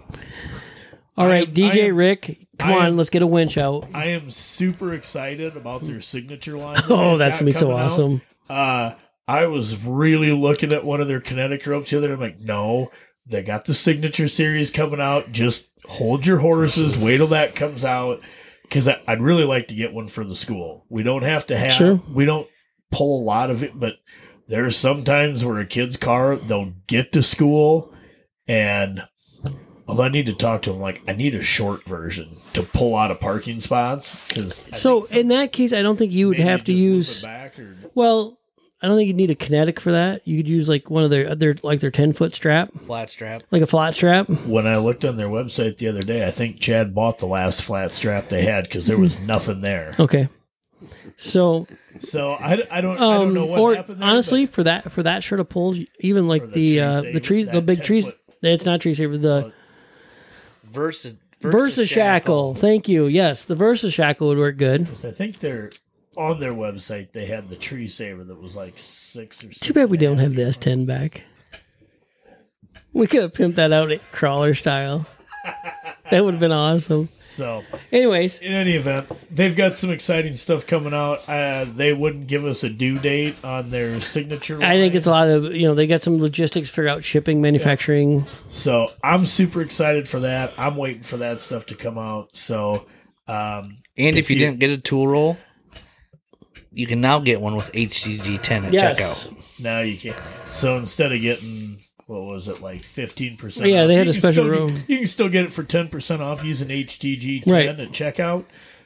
All right, DJ Rick, come on, let's get a winch out. I am super excited about their signature line. Oh, that's going to be so awesome. I was really looking at one of their kinetic ropes the other day. I'm like, no, they got the signature series coming out. Just hold your horses. Wait till that comes out. Because I'd really like to get one for the school. We don't have to have, sure. We don't pull a lot of it, but there's some times where a kid's car, they'll get to school, and although I need to talk to them, like, I need a short version to pull out of parking spots. So in that case, I don't think you would have to use, well, I don't think you'd need a kinetic for that. You could use like one of their 10-foot strap. Flat strap. Like a flat strap. When I looked on their website the other day, I think Chad bought the last flat strap they had because there was nothing there. Okay. So I don't know what happened there. Honestly, for that sort of pulls, even like the trees, the big trees, it's not tree saver. Versus Shackle. Thank you. Yes, the Versus Shackle would work good. 'Cause I think they're on their website. They had the Tree Saver that was like 6 or 6. Too bad we don't have the S10 back. We could have pimped that out at crawler style. That would have been awesome. So, anyways, in any event, they've got some exciting stuff coming out. They wouldn't give us a due date on their signature. I think it's a lot of, they got some logistics, figure out shipping, manufacturing. So I'm super excited for that. I'm waiting for that stuff to come out. So, and if you didn't get a tool roll, you can now get one with HTG10 at checkout. Now you can. So instead of getting, what was it, like 15%? Yeah, off, they had a special room. You can still get it for 10% off using HTG10 at checkout.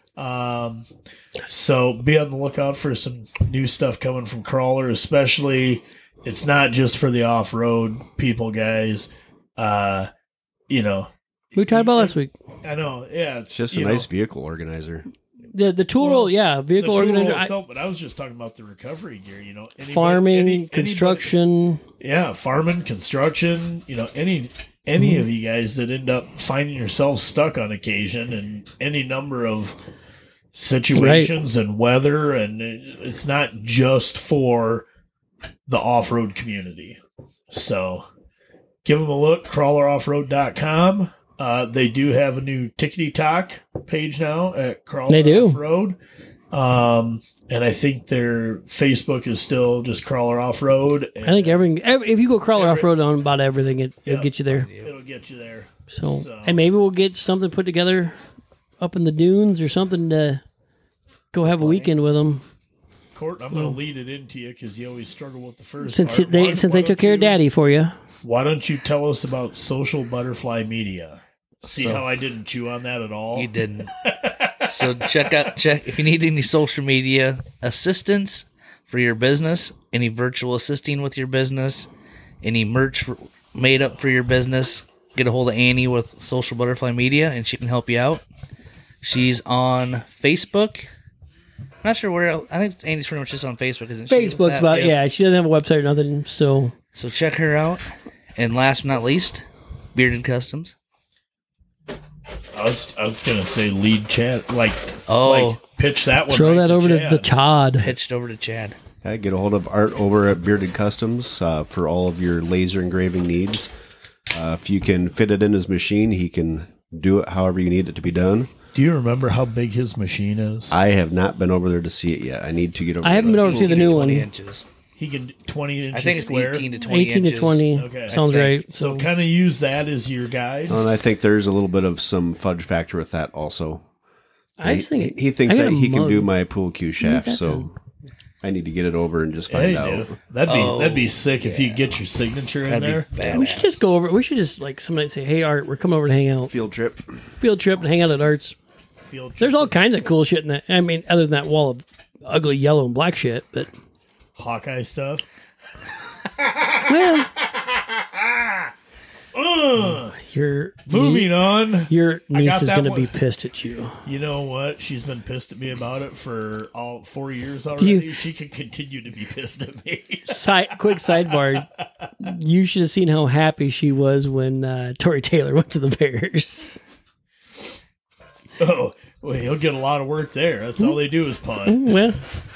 So be on the lookout for some new stuff coming from Crawler, especially. It's not just for the off-road people, guys. We talked about last week. I know, yeah. It's just a nice vehicle organizer. The tool roll, vehicle organizer. But I was just talking about the recovery gear. Farming, construction. Farming, construction. Any of you guys that end up finding yourselves stuck on occasion in any number of situations and weather, and it's not just for the off-road community. So give them a look, crawleroffroad.com. They do have a new Tickety Talk page now at Crawler Off-Road. And I think their Facebook is still just Crawler Off-Road. I think if you go Crawler Off-Road on about everything, it'll get you there. It'll get you there. So, and maybe we'll get something put together up in the dunes or something to go have a weekend with them. Court, I'm going to lead it into you because you always struggle with the first since part. They took care of Daddy for you. Why don't you tell us about Social Butterfly Media? See how I didn't chew on that at all? You didn't. So check if you need any social media assistance for your business, any virtual assisting with your business, any merch made up for your business, get a hold of Annie with Social Butterfly Media and she can help you out. She's on Facebook. I'm not sure where else. I think Annie's pretty much just on Facebook, isn't she? Facebook's about, she doesn't have a website or nothing, so check her out. And last but not least, Bearded Customs. I was gonna say lead Chad, like pitch that one. Throw that over Chad. to the Chad. Pitched over to Chad. Get a hold of Art over at Bearded Customs for all of your laser engraving needs. If you can fit it in his machine, he can do it however you need it to be done. Do you remember how big his machine is? I have not been over there to see it yet. I need to get over there. I haven't been over to see the new one. Inches. He can 20 inches I think it's square. 18 to 20 18 inches. to 20. Okay. Sounds right. So kind of use that as your guide. And I think there's a little bit of some fudge factor with that also. I just think he thinks I got that a he can mug. do my pool cue shaft, so I need to get it over and just find out. Dude. That'd be sick if you get your signature in there. we should just go over. We should just somebody say, "Hey, Art, we're coming over to hang out, Field trip. field trip, and hang out at Art's." Field trip. There's all kinds of cool shit in that. I mean, other than that wall of ugly yellow and black shit, but Hawkeye stuff. well, Moving on. Your niece got is that going to one. be pissed at you. You know what? She's been pissed at me about it for all 4 years already. She can continue to be pissed at me. Quick sidebar: you should have seen how happy she was when Tory Taylor went to the Bears. Oh, well, he'll get a lot of work there. That's all they do is punt. Well,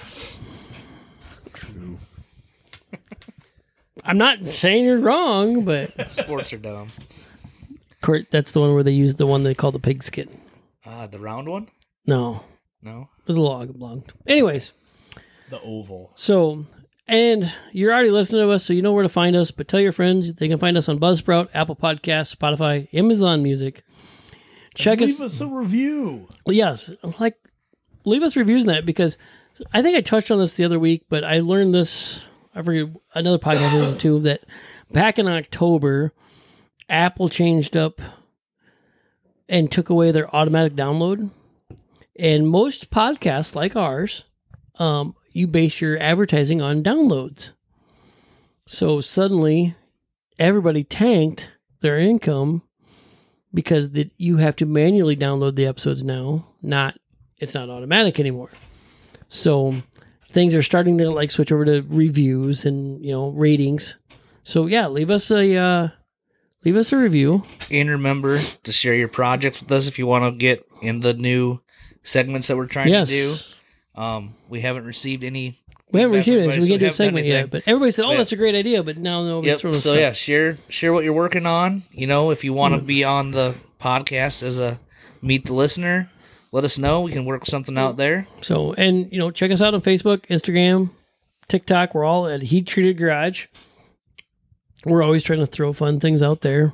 I'm not saying you're wrong, but Sports are dumb. Court, that's the one where they use the one they call the pigskin. The round one? No, No. it was a little oblong. Anyways, The oval. so, and you're already listening to us, so you know where to find us, but tell your friends they can find us on Buzzsprout, Apple Podcasts, Spotify, Amazon Music. Check us. Leave us a review. Yes, leave us reviews in that, because I think I touched on this the other week, but I learned this. I forget another podcast I listened to that back in October, Apple changed up and took away their automatic download. And most podcasts like ours, you base your advertising on downloads. So suddenly, everybody tanked their income because you have to manually download the episodes now. It's not automatic anymore. So things are starting to switch over to reviews and ratings. So yeah, leave us a leave us a review. And remember to share your projects with us if you want to get in the new segments that we're trying to do. We haven't received any. We haven't received it, so we so can't do a haven't done segment yet. anything. But everybody said, "Oh, Yeah. that's a great idea," but now nobody's Yep. throwing So stuff. yeah, share what you're working on. You know, if you want to be on the podcast as a Meet the Listener, let us know. We can work something out there. So, and check us out on Facebook, Instagram, TikTok. We're all at Heat Treated Garage. We're always trying to throw fun things out there.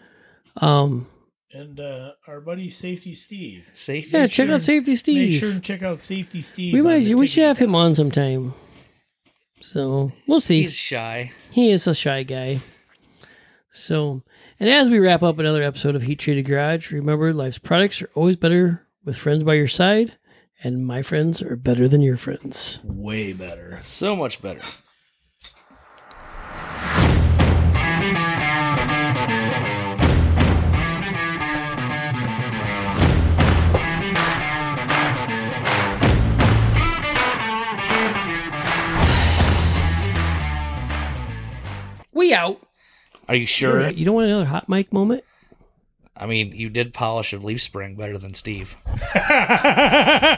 And our buddy Safety Steve. Safety. Yeah, check out Safety Make Steve. sure and check out Safety Steve. We should have him on sometime. So we'll see. He's shy. He is a shy guy. So, and as we wrap up another episode of Heat Treated Garage, remember life's products are always better with friends by your side, and my friends are better than your friends. Way better. So much better. We out. Are you sure? You don't want another hot mic moment? I mean, you did polish a leaf spring better than Steve.